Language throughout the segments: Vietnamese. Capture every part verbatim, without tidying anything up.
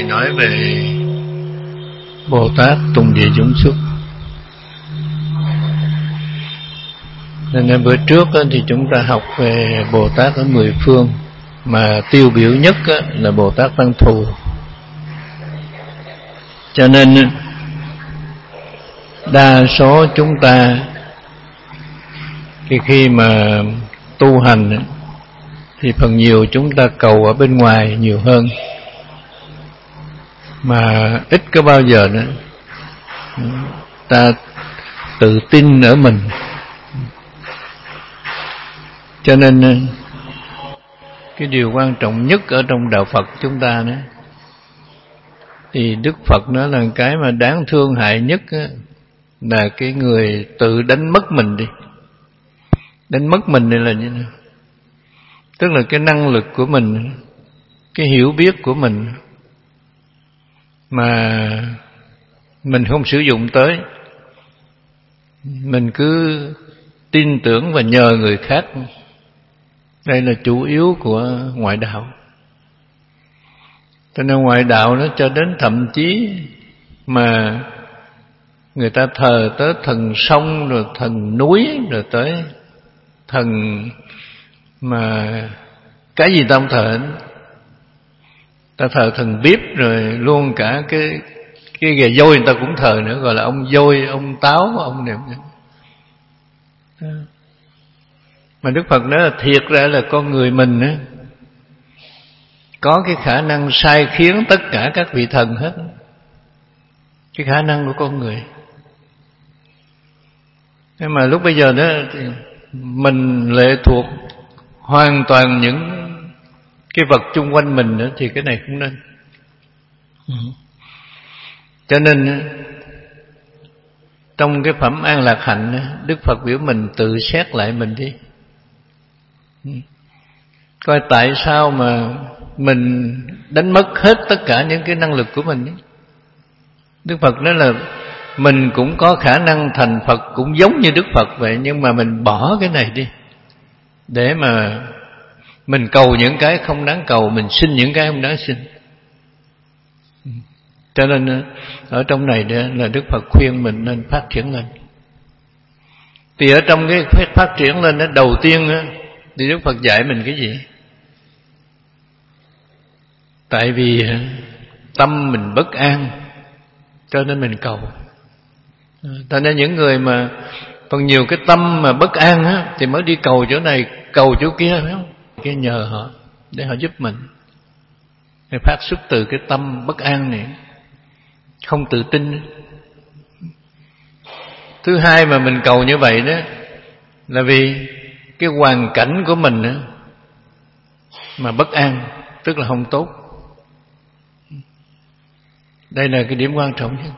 nói về Bồ Tát Tùng Địa Dũng Xuất. Nên bữa trước thì chúng ta học về Bồ Tát ở mười phương, mà tiêu biểu nhất là Bồ Tát Văn Thù. Cho nên đa số chúng ta khi khi mà tu hành thì phần nhiều chúng ta cầu ở bên ngoài nhiều hơn, mà ít có bao giờ nữa ta tự tin ở mình. Cho nên cái điều quan trọng nhất ở trong đạo Phật chúng ta nữa thì Đức Phật nói là cái mà đáng thương hại nhất là cái người tự đánh mất mình đi. Đánh mất mình này là như nào? Tức là cái năng lực của mình, cái hiểu biết của mình mà mình không sử dụng tới, mình cứ tin tưởng và nhờ người khác. Đây là chủ yếu của ngoại đạo. Cho nên ngoại đạo nó cho đến thậm chí mà người ta thờ tới thần sông, rồi thần núi, rồi tới thần mà cái gì ta không thờ. Ta thờ thần Biếp, rồi luôn cả cái cái gà dôi người ta cũng thờ nữa, gọi là ông dôi, ông táo, ông niệm. Mà Đức Phật nói là thiệt ra là con người mình á, có cái khả năng sai khiến tất cả các vị thần hết. Cái khả năng của con người. Nhưng mà lúc bây giờ đó thì mình lệ thuộc hoàn toàn những cái vật chung quanh mình nữa, thì cái này không nên. Cho nên trong cái phẩm An Lạc Hạnh, Đức Phật biểu mình tự xét lại mình đi, coi tại sao mà mình đánh mất hết tất cả những cái năng lực của mình. Đức Phật nói là mình cũng có khả năng thành Phật, cũng giống như Đức Phật vậy, nhưng mà mình bỏ cái này đi để mà mình cầu những cái không đáng cầu, mình xin những cái không đáng xin. Cho nên ở trong này là Đức Phật khuyên mình nên phát triển lên. Thì ở trong cái phát triển lên đó, đầu tiên đó, thì Đức Phật dạy mình cái gì? Tại vì tâm mình bất an, cho nên mình cầu. Cho nên những người mà phần nhiều cái tâm mà bất an á, thì mới đi cầu chỗ này, cầu chỗ kia, phải không? Cái nhờ họ để họ giúp mình. Để phát xuất từ cái tâm bất an này, không tự tin. Thứ hai mà mình cầu như vậy đó là vì cái hoàn cảnh của mình đó, mà bất an, tức là không tốt. Đây là cái điểm quan trọng nhất.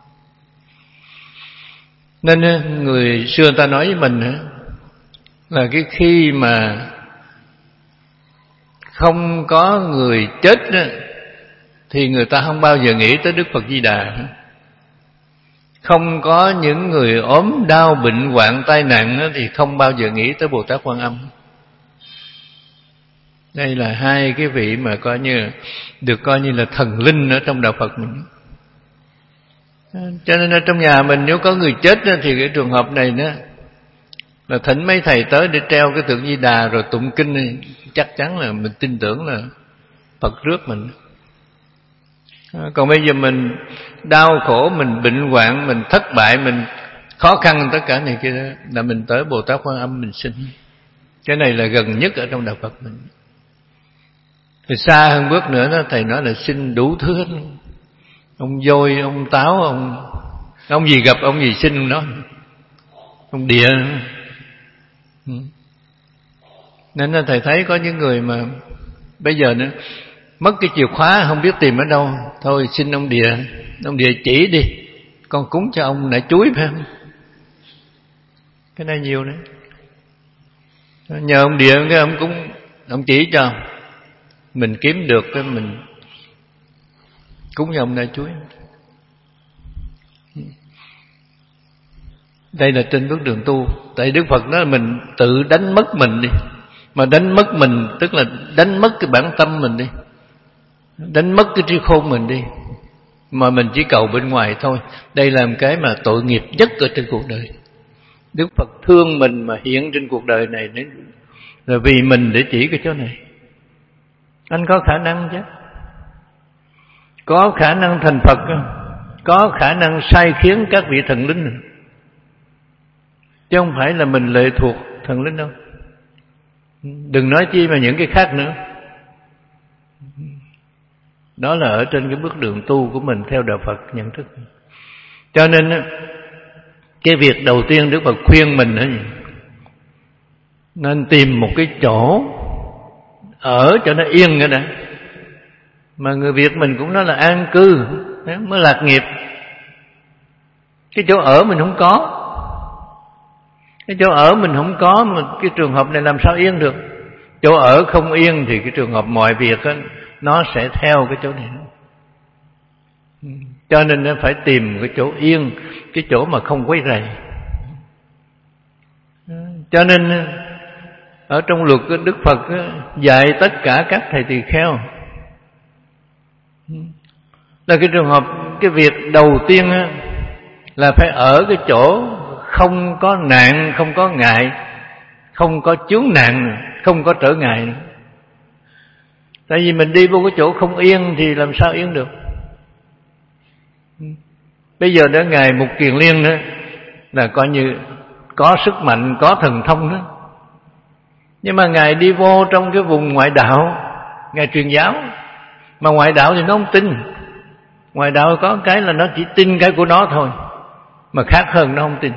Nên người xưa ta nói với mình là cái khi mà không có người chết đó, thì người ta không bao giờ nghĩ tới Đức Phật Di Đà. Không có những người ốm đau bệnh hoạn tai nạn đó, thì không bao giờ nghĩ tới Bồ Tát Quan Âm. Đây là hai cái vị mà coi như được coi như là thần linh ở trong đạo Phật mình. Cho nên ở trong nhà mình nếu có người chết đó, thì cái trường hợp này đó là thỉnh mấy thầy tới để treo cái tượng Di Đà rồi tụng kinh này, chắc chắn là mình tin tưởng là Phật rước mình. Còn bây giờ mình đau khổ, mình bệnh hoạn, mình thất bại, mình khó khăn tất cả này kia đó, là mình tới Bồ Tát Quan Âm mình xin. Cái này là gần nhất ở trong đạo Phật mình. Thì xa hơn bước nữa đó, thầy nói là xin đủ thứ hết. Ông dôi, ông táo, ông ông gì gặp ông gì xin ông đó. Ông địa nữa. Nên là thầy thấy có những người mà bây giờ nữa mất cái chìa khóa không biết tìm ở đâu, thôi xin ông địa, ông địa chỉ đi, con cúng cho ông nải chuối, phải không? Cái này nhiều đấy. Nhờ ông địa cái ông cũng ông chỉ cho mình kiếm được cái mình cúng cho ông nải chuối. Đây là trên bước đường tu. Tại Đức Phật nói là mình tự đánh mất mình đi. Mà đánh mất mình tức là đánh mất cái bản tâm mình đi. đánh mất cái trí khôn mình đi, mà mình chỉ cầu bên ngoài thôi. Đây là một cái mà tội nghiệp nhất ở trên cuộc đời. Đức Phật thương mình mà hiện trên cuộc đời này là vì mình để chỉ cái chỗ này. Anh có khả năng chứ, có khả năng thành Phật, có khả năng sai khiến các vị thần linh, chứ không phải là mình lệ thuộc thần linh đâu. Đừng nói chi mà những cái khác nữa. Đó là ở trên cái bước đường tu của mình theo đạo Phật nhận thức. Cho nên cái việc đầu tiên Đức Phật khuyên mình là nên tìm một cái chỗ ở cho nó yên cái đã. Mà người Việt mình cũng nói là an cư mới lạc nghiệp. Cái chỗ ở mình không có, cái chỗ ở mình không có, mà cái trường hợp này làm sao yên được? Chỗ ở không yên thì cái trường hợp mọi việc đó, nó sẽ theo cái chỗ này. Cho nên nó phải tìm cái chỗ yên, cái chỗ mà không quấy rầy. Cho nên ở trong luật Đức Phật dạy tất cả các thầy tỳ kheo là cái trường hợp, cái việc đầu tiên là phải ở cái chỗ không có nạn, không có ngại, không có chướng nạn, không có trở ngại nữa. Tại vì mình đi vô cái chỗ không yên thì làm sao yên được? Bây giờ đã Ngài Mục Kiền Liên nữa là coi như có sức mạnh, có thần thông đó. Nhưng mà Ngài đi vô trong cái vùng ngoại đạo, Ngài truyền giáo. Mà ngoại đạo thì nó không tin. Ngoại đạo có cái là nó chỉ tin cái của nó thôi, mà khác hơn nó không tin.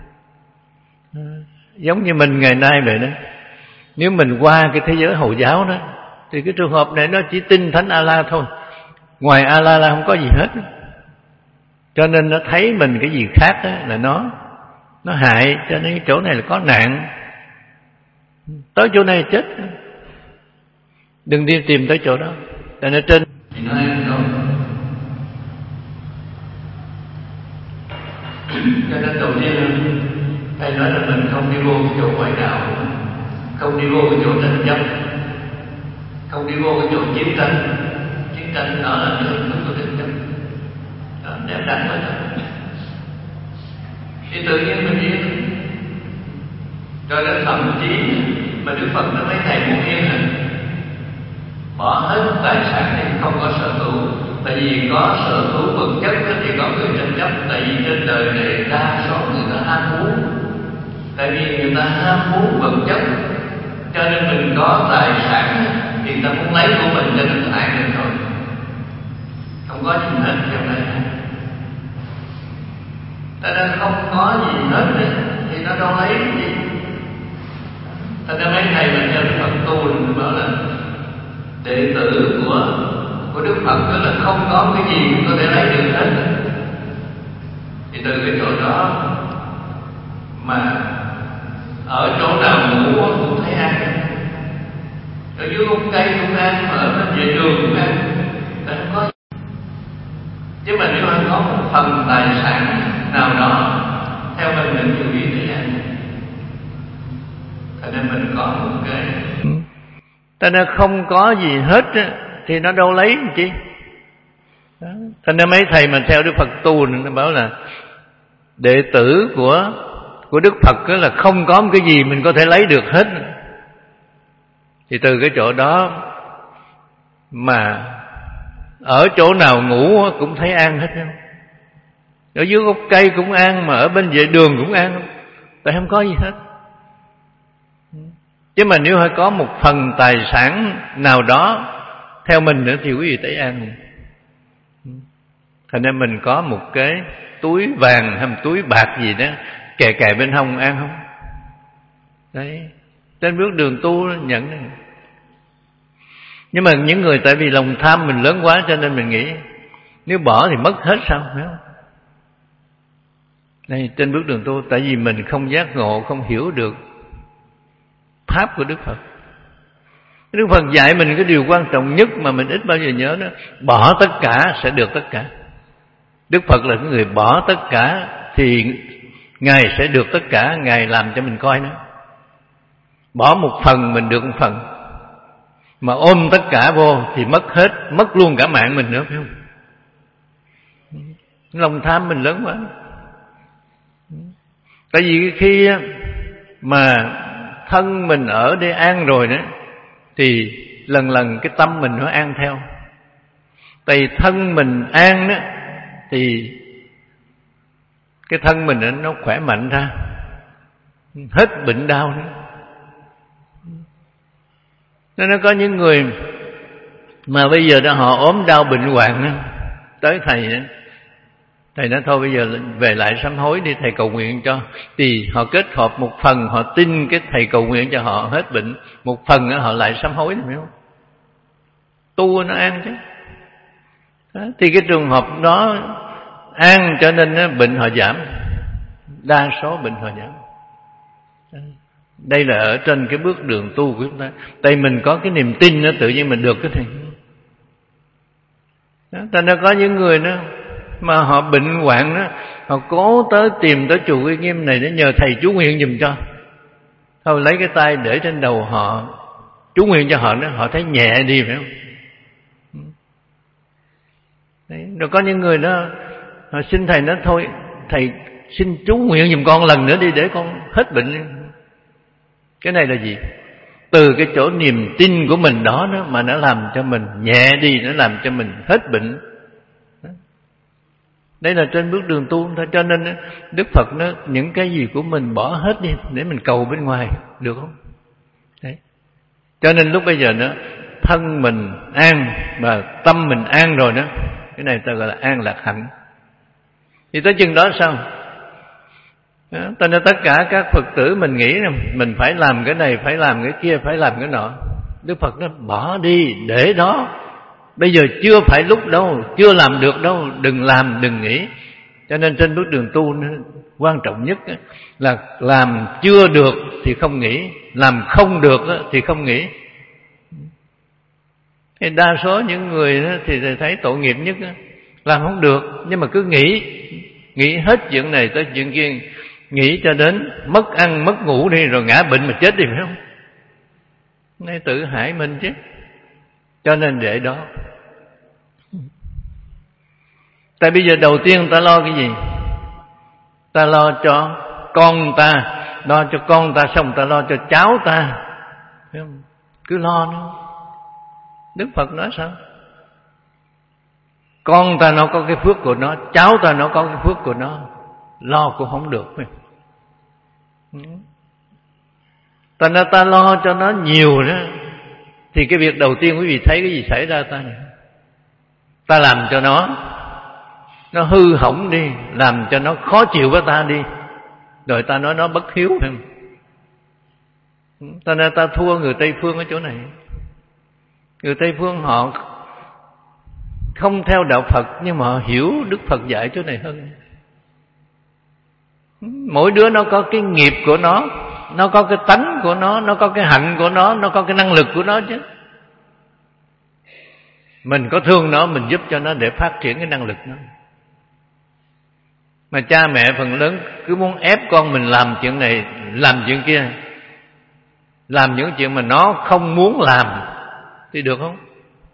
Giống như mình ngày nay vậy đó. Nếu mình qua cái thế giới Hồi giáo đó thì cái trường hợp này nó chỉ tin Thánh A-la thôi, ngoài A-la là không có gì hết. Cho nên nó thấy mình cái gì khác đó là nó Nó hại. Cho nên cái chỗ này là có nạn, tới chỗ này chết. Đừng đi tìm tới chỗ đó. Tại ở trên thì nói rồi. Cho nên đầu tiên Thầy nói là mình không đi vô cái chỗ ngoại đạo, không đi vô cái chỗ tranh chấp, không đi vô cái chỗ chiến tranh. Chiến tranh đó là cái hình thức của tranh chấp, đó, để đánh với nhau thì tự nhiên mình yên. Rồi đến thậm chí mà Đức Phật nó mấy thầy muốn yên hả, bỏ hết tài sản thì không có sở hữu. Tại vì có sở hữu vật chất thì có người tranh chấp. Tại vì trên đời này đa số người ta ham muốn. Tại vì người ta ham muốn vật chất, cho nên mình có tài sản thì người ta muốn lấy của mình, cho nên ai được rồi. Không có gì hết trong này. Tại nên không có gì hết đấy, thì nó đâu lấy cái gì. Tại nên mấy thầy mình theo Đức Phật tu mình bảo là đệ tử của của Đức Phật đó là không có cái gì có thể lấy được hết. Thì từ cái chỗ đó mà ở chỗ nào ngủ cũng thấy an, ở dưới gốc cây cũng an, mà ở bên vệ đường cũng an. Tại không có. Chứ mà nếu anh có một phần tài sản nào đó theo mình định chủ ý để an, cho nên mình có một cái. Cho nên không có gì hết thì nó đâu lấy làm chi. Cho nên mấy thầy mà theo Đức Phật tu nó bảo là đệ tử của của Đức Phật là không có một cái gì mình có thể lấy được hết. Thì từ cái chỗ đó mà ở chỗ nào ngủ cũng thấy an hết. Ở dưới gốc cây cũng an, mà ở bên vệ đường cũng an. Tại không có gì hết. Chứ mà nếu phải có một phần tài sản nào đó theo mình nữa thì quý vị thấy an. Thành ra mình có một cái túi vàng hay một túi bạc gì đó kè kè bên hông an không? Đấy, trên bước đường tu nhận đấy. Nhưng mà những người tại vì lòng tham mình lớn quá, cho nên mình nghĩ nếu bỏ thì mất hết sao, phải không? Đây, trên bước đường tu, tại vì mình không giác ngộ, không hiểu được pháp của Đức Phật. Đức Phật dạy mình cái điều quan trọng nhất mà mình ít bao giờ nhớ đó: bỏ tất cả sẽ được tất cả. Đức Phật là cái người bỏ tất cả thì Ngài sẽ được tất cả. Ngài làm cho mình coi nữa. Bỏ một phần mình được một phần, mà ôm tất cả vô thì mất hết, mất luôn cả mạng mình nữa, phải không? Lòng tham mình lớn quá. Tại vì khi mà thân mình ở đây an rồi đó, thì lần lần cái tâm mình nó an theo. Tại vì thân mình an đó, thì cái thân mình nó khỏe mạnh ra, hết bệnh đau nữa. Nên nó có những người mà bây giờ đó họ ốm đau bệnh hoạn đó, tới thầy đó, thầy nói thôi bây giờ về lại sám hối đi, thầy cầu nguyện cho. Thì họ kết hợp một phần họ tin cái thầy cầu nguyện cho họ hết bệnh, một phần đó, họ lại sám hối, hiểu không? Tu nó an chứ. Đó, thì cái trường hợp đó an cho nên đó, bệnh họ giảm, đa số bệnh họ giảm. Đây là ở trên cái bước đường tu của chúng ta. Tại mình có cái niềm tin đó, tự nhiên mình được cái thing. Thành ra có những người đó mà họ bệnh hoạn đó, họ cố tới tìm tới chùa Uy Nghiêm này để nhờ thầy chú nguyện giùm cho. Thôi lấy cái tay để trên đầu họ, chú nguyện cho họ đó, họ thấy nhẹ đi, phải không? Đấy, rồi có những người đó họ xin thầy nói thôi thầy xin chú nguyện giùm con lần nữa đi để con hết bệnh. Cái này là gì? Từ cái chỗ niềm tin của mình đó, đó mà nó làm cho mình nhẹ đi, nó làm cho mình hết bệnh. Đây là trên bước đường tu thôi. Cho nên Đức Phật nó những cái gì của mình bỏ hết đi để mình cầu bên ngoài, được không? Đấy. Cho nên lúc bây giờ đó thân mình an và tâm mình an rồi đó, cái này ta gọi là an lạc hạnh. Thì tới chừng đó sao? Cho nên tất cả các Phật tử mình nghĩ rằng mình phải làm cái này, phải làm cái kia, phải làm cái nọ. Đức Phật nó bỏ đi để đó. Bây giờ chưa phải lúc đâu, chưa làm được đâu, đừng làm, đừng nghĩ. Cho nên trên bước đường tu nó quan trọng nhất là làm chưa được thì không nghĩ, làm không được thì không nghĩ. Thì đa số những người thì thấy tội nghiệp nhất, làm không được nhưng mà cứ nghĩ, nghĩ hết chuyện này tới chuyện kia, nghĩ cho đến mất ăn mất ngủ đi rồi ngã bệnh mà chết đi, phải không? Nên tự hại mình chứ. Cho nên để đó. Tại bây giờ đầu tiên ta lo cái gì? Ta lo cho con ta, lo cho con ta xong ta lo cho cháu ta, phải không? Cứ lo nữa. Đức Phật nói sao? Con ta nó có cái phước của nó, cháu ta nó có cái phước của nó, lo cũng không được. Thành ra ta lo cho nó nhiều đó, thì cái việc đầu tiên quý vị thấy cái gì xảy ra ta này? Ta làm cho nó nó hư hỏng đi, làm cho nó khó chịu với ta đi, rồi ta nói nó bất hiếu, phải không? Thành ra ta thua người Tây Phương ở chỗ này. Người Tây Phương họ không theo đạo Phật nhưng mà họ hiểu Đức Phật dạy chỗ này hơn. Mỗi đứa nó có cái nghiệp của nó, nó có cái tánh của nó, nó có cái hạnh của nó, nó có cái năng lực của nó chứ. Mình có thương nó, mình giúp cho nó để phát triển cái năng lực nó. Mà cha mẹ phần lớn cứ muốn ép con mình làm chuyện này, làm chuyện kia, làm những chuyện mà nó không muốn làm thì được không?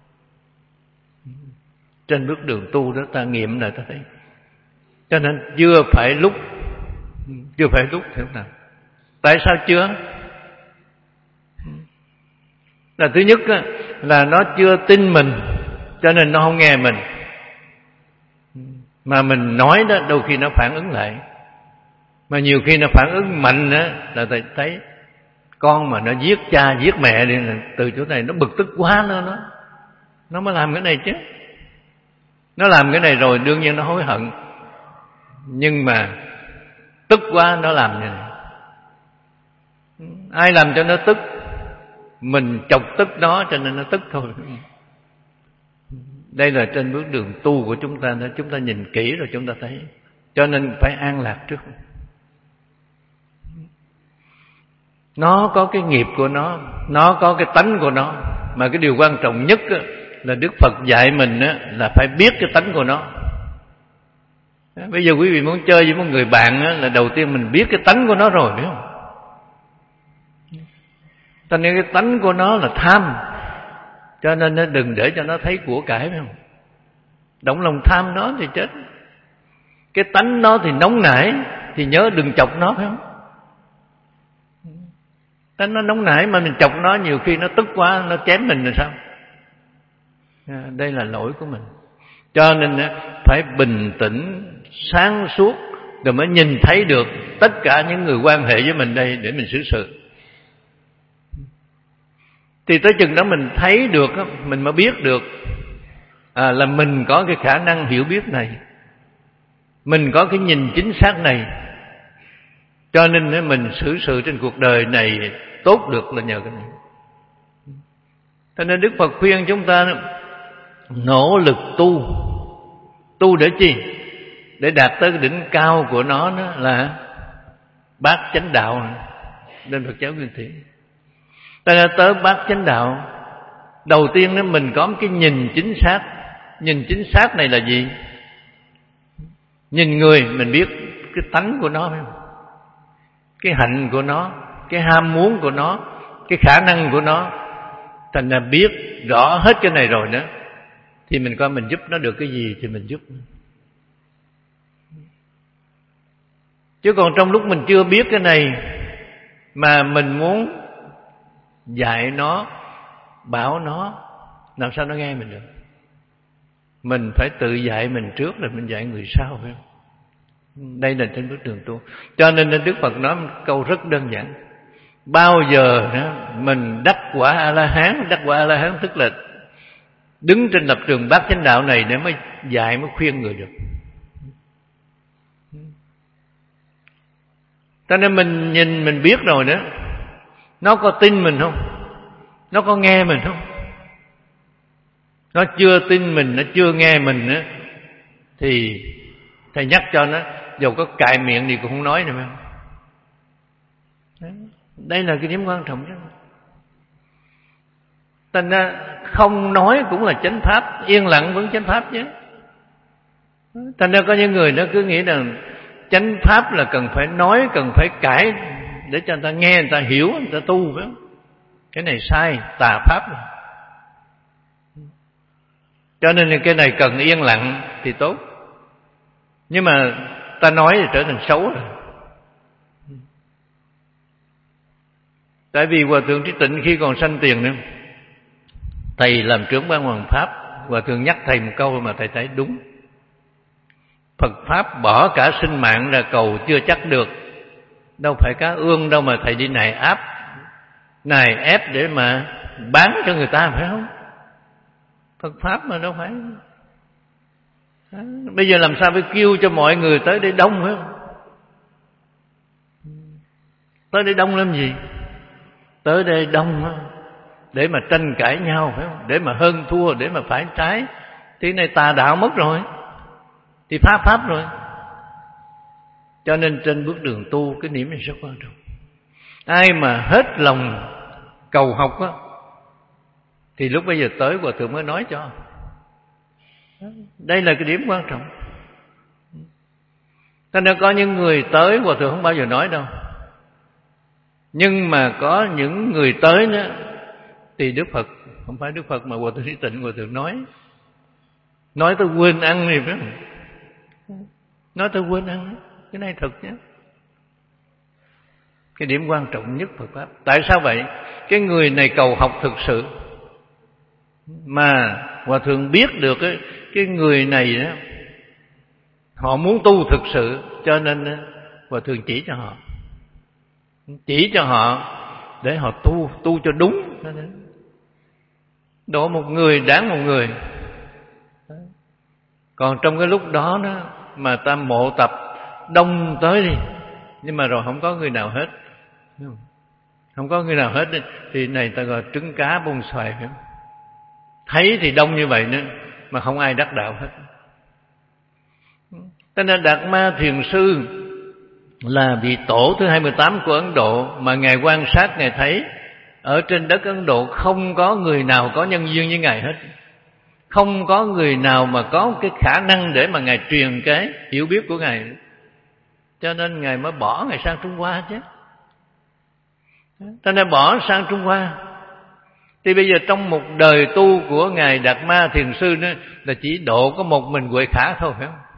Trên bước đường tu đó ta nghiệm là ta thấy. Cho nên chưa phải lúc, chưa phải lúc thế nào. Tại sao chưa? Là thứ nhất là nó chưa tin mình, cho nên nó không nghe mình. Mà mình nói đó đôi khi nó phản ứng lại. Mà nhiều khi nó phản ứng mạnh đó, là thầy thấy con mà nó giết cha giết mẹ đi, là từ chỗ này nó bực tức quá nó nó nó mới làm cái này chứ. Nó làm cái này rồi đương nhiên nó hối hận, nhưng mà tức quá nó làm như này. Ai làm cho nó tức? Mình chọc tức nó cho nên nó tức thôi. Đây là trên bước đường tu của chúng ta đó, chúng ta nhìn kỹ rồi chúng ta thấy. Cho nên phải an lạc trước. Nó có cái nghiệp của nó, nó có cái tánh của nó. Mà cái điều quan trọng nhất là Đức Phật dạy mình là phải biết cái tánh của nó. Bây giờ quý vị muốn chơi với một người bạn là đầu tiên mình biết cái tánh của nó rồi, biết không? Cho nên cái tánh của nó là tham. Cho nên nó đừng để cho nó thấy của cải, phải không? Động lòng tham nó thì chết. Cái tánh nó thì nóng nảy, thì nhớ đừng chọc nó, phải không? Tánh nó nóng nảy mà mình chọc nó, nhiều khi nó tức quá, nó chém mình rồi sao? À, đây là lỗi của mình. Cho nên phải bình tĩnh, sáng suốt, rồi mới nhìn thấy được tất cả những người quan hệ với mình đây để mình xử sự. Thì tới chừng đó mình thấy được, mình mới biết được à, là mình có cái khả năng hiểu biết này, mình có cái nhìn chính xác này, cho nên mình xử sự trên cuộc đời này tốt được là nhờ cái này. Cho nên Đức Phật khuyên chúng ta nỗ lực tu. Tu để chi? Để đạt tới cái đỉnh cao của nó, đó là bát chánh đạo. Nên Phật giáo Nguyên Thủy ta đã tới bát chánh đạo. Đầu tiên đó mình có một cái nhìn chính xác. Nhìn chính xác này là gì? Nhìn người mình biết cái tánh của nó, cái hạnh của nó, cái ham muốn của nó, cái khả năng của nó. Thành ra biết rõ hết cái này rồi đó, thì mình coi mình giúp nó được cái gì thì mình giúp. Chứ còn trong lúc mình chưa biết cái này mà mình muốn dạy nó, bảo nó, làm sao nó nghe mình được? Mình phải tự dạy mình trước rồi mình dạy người sau, phải không? Đây là trên bước đường tu. Cho nên Đức Phật nói một câu rất đơn giản. Bao giờ đó mình đắc quả A-la-hán, đắc quả A-la-hán tức là đứng trên lập trường bát chánh đạo này để mới dạy, mới khuyên người được. Cho nên mình nhìn mình biết rồi đó, nó có tin mình không? Nó có nghe mình không? Nó chưa tin mình, nó chưa nghe mình nữa, thì thầy nhắc cho nó, dù có cài miệng thì cũng không nói nữa, phải không? Đây là cái điểm quan trọng nhất. Thành ra không nói cũng là chánh pháp, yên lặng vẫn chánh pháp chứ. Thành ra có những người nó cứ nghĩ rằng chánh pháp là cần phải nói, cần phải cãi để cho người ta nghe, người ta hiểu, người ta tu, phải không? Cái này sai, tà pháp rồi. Cho nên cái này cần yên lặng thì tốt. Nhưng mà ta nói thì trở thành xấu rồi. Tại vì Hòa Thượng Trí Tịnh khi còn sanh tiền nữa, thầy làm trưởng ban hoàng pháp, Hòa Thượng nhắc thầy một câu mà thầy thấy đúng. Phật Pháp bỏ cả sinh mạng ra cầu chưa chắc được. Đâu phải cá ương đâu mà thầy đi nài áp, nài ép để mà bán cho người ta, phải không? Phật Pháp mà đâu phải. Đó. Bây giờ làm sao phải kêu cho mọi người tới đây đông, phải không? Tới đây đông làm gì? Tới đây đông để mà tranh cãi nhau, phải không? Để mà hơn thua, để mà phải trái. Thì này tà đạo mất rồi, thì phá pháp rồi. Cho nên trên bước đường tu, cái điểm này rất quan trọng. Ai mà hết lòng cầu học á, thì lúc bây giờ tới Hòa Thượng mới nói cho. Đây là cái điểm quan trọng. Cho nên có những người tới Hòa Thượng không bao giờ nói đâu. Nhưng mà có những người tới đó thì Đức Phật, không phải Đức Phật mà Hòa Thượng Trí Tịnh, Hòa Thượng nói. Nói tôi quên ăn thì phải không? Nói tôi quên ăn, cái này thật nhé. Cái điểm quan trọng nhất Phật Pháp. Tại sao vậy? Cái người này cầu học thực sự, mà Hòa Thượng biết được cái, cái người này đó, họ muốn tu thực sự, cho nên Hòa Thượng chỉ cho họ. Chỉ cho họ để họ tu, tu cho đúng. Độ một người đáng một người. Còn trong cái lúc đó đó mà ta mộ tập đông tới đi, nhưng mà rồi không có người nào hết, không có người nào hết thì này ta gọi trứng cá bông xoài, phải không? Thấy thì đông như vậy nữa mà không ai đắc đạo hết. Cho nên Đạt Ma Thiền Sư là vị tổ thứ hai mươi tám của Ấn Độ, mà Ngài quan sát, Ngài thấy ở trên đất Ấn Độ không có người nào có nhân duyên với Ngài hết. Không có người nào mà có cái khả năng để mà Ngài truyền cái hiểu biết của Ngài. Cho nên Ngài mới bỏ Ngài sang Trung Hoa chứ. Cho nên bỏ sang Trung Hoa. Thì bây giờ trong một đời tu của Ngài Đạt Ma Thiền Sư đó, là chỉ độ có một mình Huệ Khả thôi, phải không?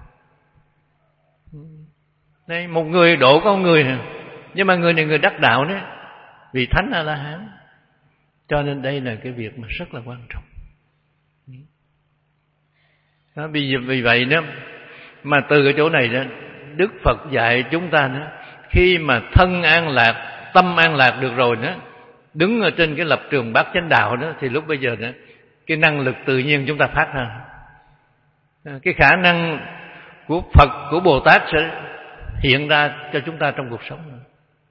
Đây, một người độ có một người nè, nhưng mà người này người đắc đạo đấy, vì Thánh A-la-hán. Cho nên đây là cái việc mà rất là quan trọng. Đó, vì, vì vậy đó, mà từ cái chỗ này đó, Đức Phật dạy chúng ta đó, khi mà thân an lạc, tâm an lạc được rồi đó, đứng ở trên cái lập trường bát chánh đạo đó, thì lúc bây giờ đó, cái năng lực tự nhiên chúng ta phát ra. Cái khả năng của Phật, của Bồ Tát sẽ hiện ra cho chúng ta trong cuộc sống.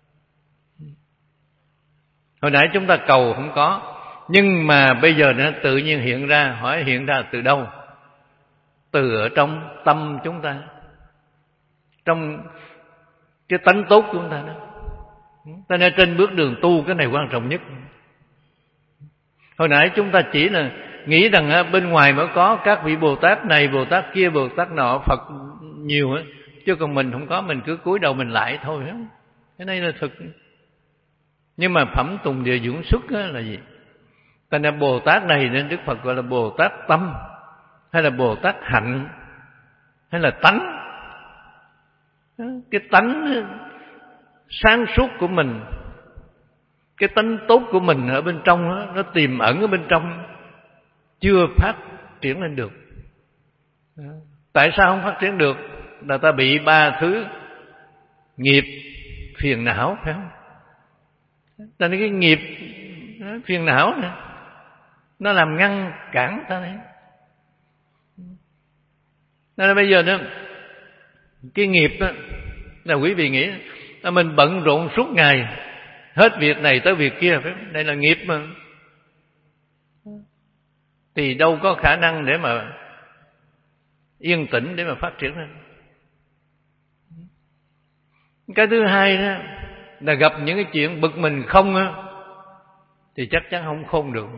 Hồi nãy chúng ta cầu không có, nhưng mà bây giờ nó tự nhiên hiện ra. Hỏi hiện ra từ đâu? Từ ở trong tâm chúng ta, trong cái tánh tốt của chúng ta đó. Cho nên trên bước đường tu cái này quan trọng nhất. Hồi nãy chúng ta chỉ là nghĩ rằng bên ngoài mới có các vị Bồ Tát này, Bồ Tát kia, Bồ Tát nọ, Phật nhiều á, chứ còn mình không có, mình cứ cúi đầu mình lại thôi. Cái này là thực. Nhưng mà phẩm tùng địa dưỡng xuất là gì? Thành ra Bồ Tát này nên Đức Phật gọi là Bồ Tát tâm, hay là Bồ Tát hạnh, hay là tánh. Cái tánh sáng suốt của mình, cái tánh tốt của mình ở bên trong đó, nó tiềm ẩn ở bên trong, chưa phát triển lên được. Tại sao không phát triển được? Là ta bị ba thứ nghiệp phiền não, phải không? Tại nên cái nghiệp phiền não này, nó làm ngăn cản ta đấy. Nên là bây giờ đó, cái nghiệp đó, là quý vị nghĩ là mình bận rộn suốt ngày, hết việc này tới việc kia, phải không? Đây là nghiệp mà. Thì đâu có khả năng để mà yên tĩnh để mà phát triển lên. Cái thứ hai đó là gặp những cái chuyện bực mình không á, thì chắc chắn không khôn được.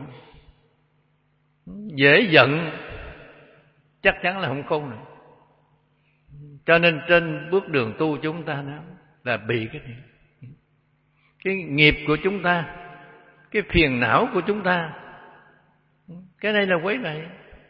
Dễ giận chắc chắn là không khôn được. Cho nên trên bước đường tu chúng ta đó là bị cái này. Cái nghiệp của chúng ta, cái phiền não của chúng ta, cái này là quấy rầy.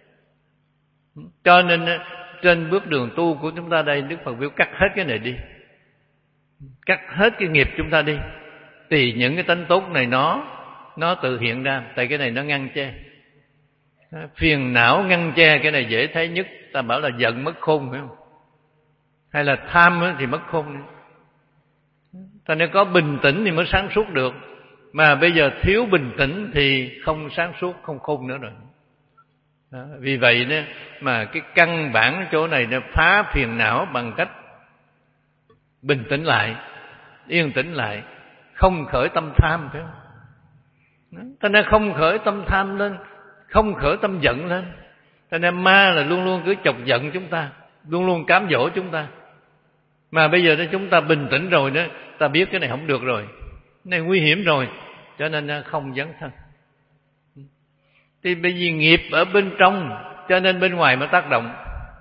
Cho nên trên bước đường tu của chúng ta đây, Đức Phật biểu cắt hết cái này đi, cắt hết cái nghiệp chúng ta đi, thì những cái tánh tốt này nó nó tự hiện ra. Tại cái này nó ngăn che. Phiền não ngăn che cái này dễ thấy nhất. Ta bảo là giận mất khôn, phải không? Hay là tham thì mất khôn. Ta nên có bình tĩnh thì mới sáng suốt được. Mà bây giờ thiếu bình tĩnh thì không sáng suốt, không khôn nữa rồi. Đó, vì vậy đó, mà cái căn bản chỗ này nó phá phiền não bằng cách bình tĩnh lại, yên tĩnh lại, không khởi tâm tham, phải không? Ta nên không khởi tâm tham lên, không khởi tâm giận lên. Ta nên ma là luôn luôn cứ chọc giận chúng ta, luôn luôn cám dỗ chúng ta. Mà bây giờ đó chúng ta bình tĩnh rồi đó, ta biết cái này không được rồi, cái này nguy hiểm rồi, cho nên không dấn thân. Thì bởi vì nghiệp ở bên trong, cho nên bên ngoài mới tác động.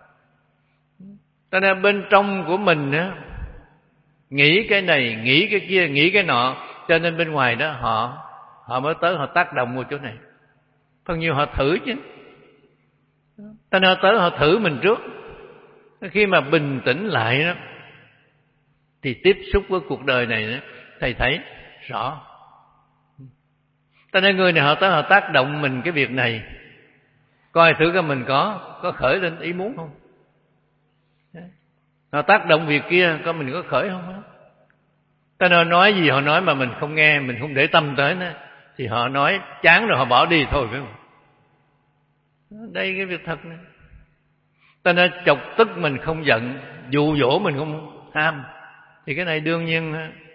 Cho nên bên trong của mình á, nghĩ cái này, nghĩ cái kia, nghĩ cái nọ, cho nên bên ngoài đó họ họ mới tới họ tác động vào chỗ này. Phần nhiều họ thử chứ. Ta nên tới họ thử mình trước. Khi mà bình tĩnh lại đó, thì tiếp xúc với cuộc đời này đó, thầy thấy rõ. Ta nên người này họ tới họ tác động mình cái việc này, coi thử coi mình có có khởi lên ý muốn không. Họ tác động việc kia coi mình có khởi không. Ta nên nói gì họ nói mà mình không nghe, mình không để tâm tới nó, thì họ nói chán rồi họ bỏ đi thôi, phải không? Đây cái việc thật này. Ta nên chọc tức mình không giận, dụ dỗ mình không ham, thì cái này đương nhiên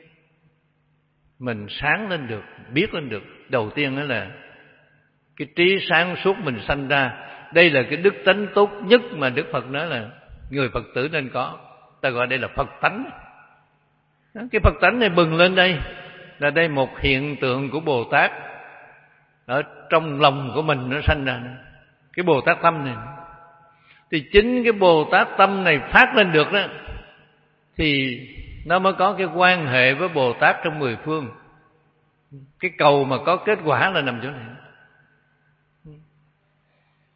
mình sáng lên được, biết lên được. Đầu tiên đó là cái trí sáng suốt mình sanh ra. Đây là cái đức tánh tốt nhất mà Đức Phật nói là người Phật tử nên có. Ta gọi đây là Phật tánh. Cái Phật tánh này bừng lên đây, là đây một hiện tượng của Bồ Tát ở trong lòng của mình nó sanh ra. Cái Bồ Tát tâm này, thì chính cái Bồ Tát tâm này phát lên được đó, thì nó mới có cái quan hệ với Bồ Tát trong mười phương. Cái cầu mà có kết quả là nằm chỗ này.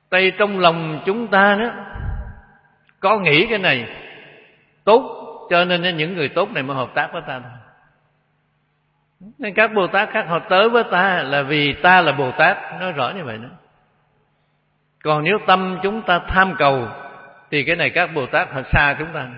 Tại trong lòng chúng ta đó có nghĩ cái này tốt, cho nên những người tốt này mới hợp tác với ta. Nên các Bồ Tát khác họ tới với ta là vì ta là Bồ Tát, nói rõ như vậy đó. Còn nếu tâm chúng ta tham cầu thì cái này các Bồ Tát họ xa chúng ta,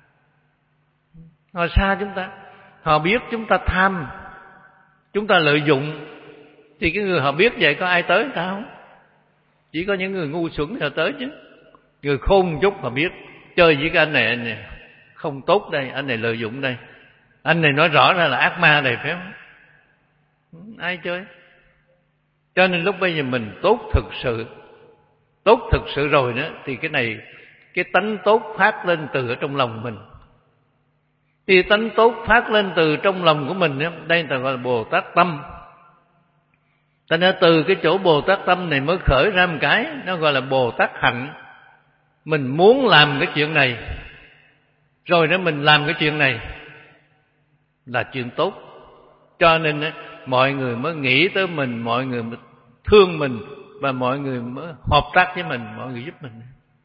họ xa chúng ta. Họ biết chúng ta tham, chúng ta lợi dụng, thì cái người họ biết vậy có ai tới ta không? Chỉ có những người ngu xuẩn thì họ tới chứ. Người khôn chút họ biết chơi với cái anh này, anh này không tốt đây, anh này lợi dụng đây, anh này nói rõ ra là ác ma này, phải không? Ai chơi? Cho nên lúc bây giờ mình tốt thực sự, tốt thực sự rồi đó, thì cái này, cái tánh tốt phát lên từ ở trong lòng mình. Thì tánh tốt phát lên từ trong lòng của mình đó, đây ta gọi là Bồ Tát tâm. Cho nên từ cái chỗ Bồ Tát tâm này mới khởi ra một cái, nó gọi là Bồ Tát hạnh. Mình muốn làm cái chuyện này, rồi đó mình làm cái chuyện này là chuyện tốt. Cho nên đó, mọi người mới nghĩ tới mình, mọi người mới thương mình, và mọi người mới hợp tác với mình, mọi người giúp mình.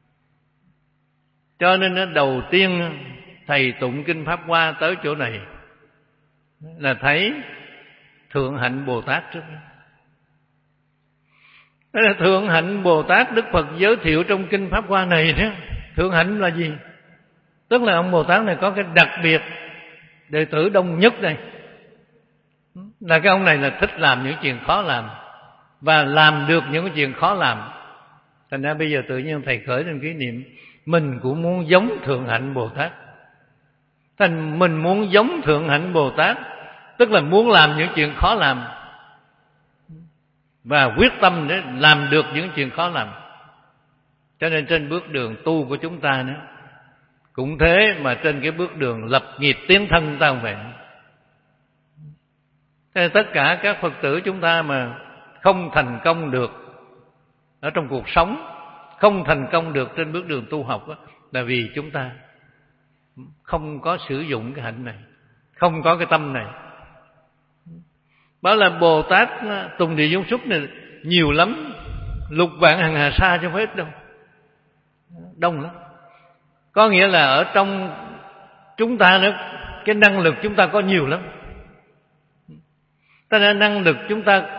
Cho nên đó, đầu tiên thầy tụng kinh Pháp Hoa tới chỗ này là thấy Thượng Hạnh Bồ Tát trước. Đó là Thượng Hạnh Bồ Tát Đức Phật giới thiệu trong kinh Pháp Hoa này đó. Thượng Hạnh là gì? Tức là ông Bồ Tát này có cái đặc biệt, đệ tử đông nhất đây, là cái ông này là thích làm những chuyện khó làm và làm được những cái chuyện khó làm. Thành ra bây giờ tự nhiên thầy khởi lên kỷ niệm, mình cũng muốn giống Thượng Hạnh Bồ Tát. Thành mình muốn giống Thượng Hạnh Bồ Tát, tức là muốn làm những chuyện khó làm và quyết tâm để làm được những chuyện khó làm. Cho nên trên bước đường tu của chúng ta nữa cũng thế, mà trên cái bước đường lập nghiệp tiến thân ta không vậy. Thế nên tất cả các Phật tử chúng ta mà không thành công được ở trong cuộc sống, không thành công được trên bước đường tu học đó, là vì chúng ta không có sử dụng cái hạnh này, không có cái tâm này. Bảo là Bồ Tát Tùng Địa Dung Xúc này nhiều lắm, lục vạn hằng hà sa chứ không hết đâu, đông lắm. Có nghĩa là ở trong chúng ta nữa, cái năng lực chúng ta có nhiều lắm. Ta nên năng lực chúng ta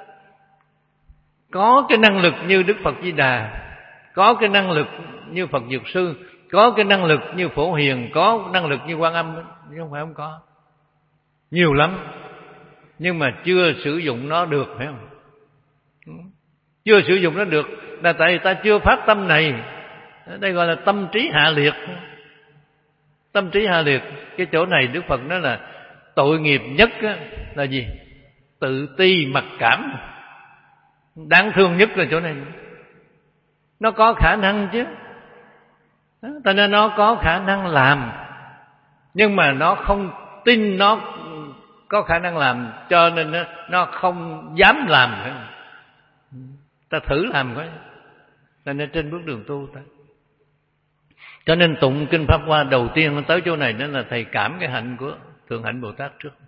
có cái năng lực như Đức Phật Di Đà, có cái năng lực như Phật Dược Sư, có cái năng lực như Phổ Hiền, có năng lực như Quan Âm, nhưng không phải không có. Nhiều lắm, nhưng mà chưa sử dụng nó được, phải không? Chưa sử dụng nó được là tại vì ta chưa phát tâm này. Đây gọi là tâm trí hạ liệt. Tâm trí hạ liệt. Cái chỗ này Đức Phật nói là tội nghiệp nhất là gì? Tự ti mặc cảm. Đáng thương nhất là chỗ này. Nó có khả năng chứ, cho nên nó có khả năng làm, nhưng mà nó không tin nó có khả năng làm, cho nên nó, nó không dám làm. Ta thử làm coi. Cho nên trên bước đường tu ta, cho nên tụng kinh Pháp Hoa đầu tiên tới chỗ này nên là thầy cảm cái hạnh của Thượng Hạnh Bồ Tát trước.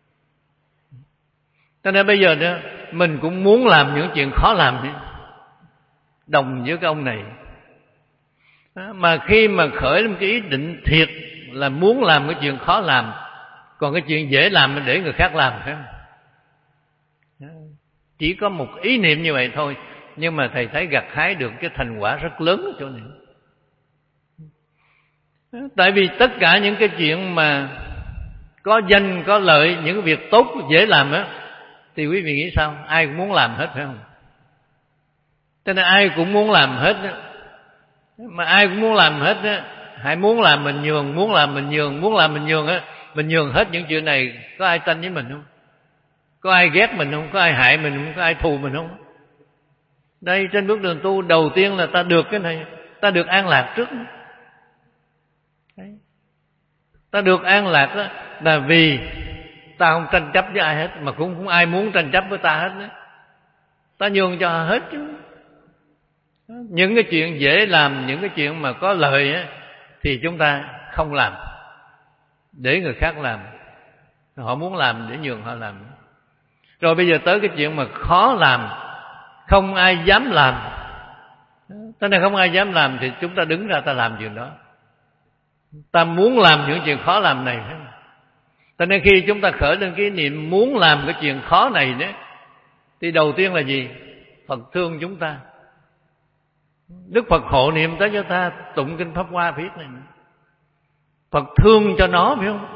Cho nên bây giờ đó, mình cũng muốn làm những chuyện khó làm đi, đồng với cái ông này. Mà khi mà khởi lên cái ý định thiệt là muốn làm cái chuyện khó làm, còn cái chuyện dễ làm mình để người khác làm, phải không? Chỉ có một ý niệm như vậy thôi, nhưng mà thầy thấy gặt hái được cái thành quả rất lớn ở chỗ này. Tại vì tất cả những cái chuyện mà có danh, có lợi, những cái việc tốt, dễ làm á, thì quý vị nghĩ sao? Ai cũng muốn làm hết, phải không? Cho nên ai cũng muốn làm hết á. Mà ai cũng muốn làm hết á, hãy muốn làm mình nhường, muốn làm mình nhường, muốn làm mình nhường á, mình nhường hết những chuyện này, có ai tranh với mình không? Có ai ghét mình không? Có ai hại mình không? Có ai thù mình không? Đây, trên bước đường tu đầu tiên là ta được cái này, ta được an lạc trước. Đấy. Ta được an lạc đó là vì ta không tranh chấp với ai hết, mà cũng không ai muốn tranh chấp với ta hết đó. Ta nhường cho họ hết chứ. Những cái chuyện dễ làm, những cái chuyện mà có lợi á, thì chúng ta không làm, để người khác làm. Họ muốn làm để nhường họ làm. Rồi bây giờ tới cái chuyện mà khó làm, không ai dám làm, Thế nên không ai dám làm thì chúng ta đứng ra ta làm chuyện đó. Ta muốn làm những chuyện khó làm này. Thế nên khi chúng ta khởi lên cái niệm muốn làm cái chuyện khó này đó, thì đầu tiên là gì? Phật thương chúng ta. Đức Phật hộ niệm tới cho ta, tụng kinh Pháp Hoa viết này. Phật thương cho nó, phải không?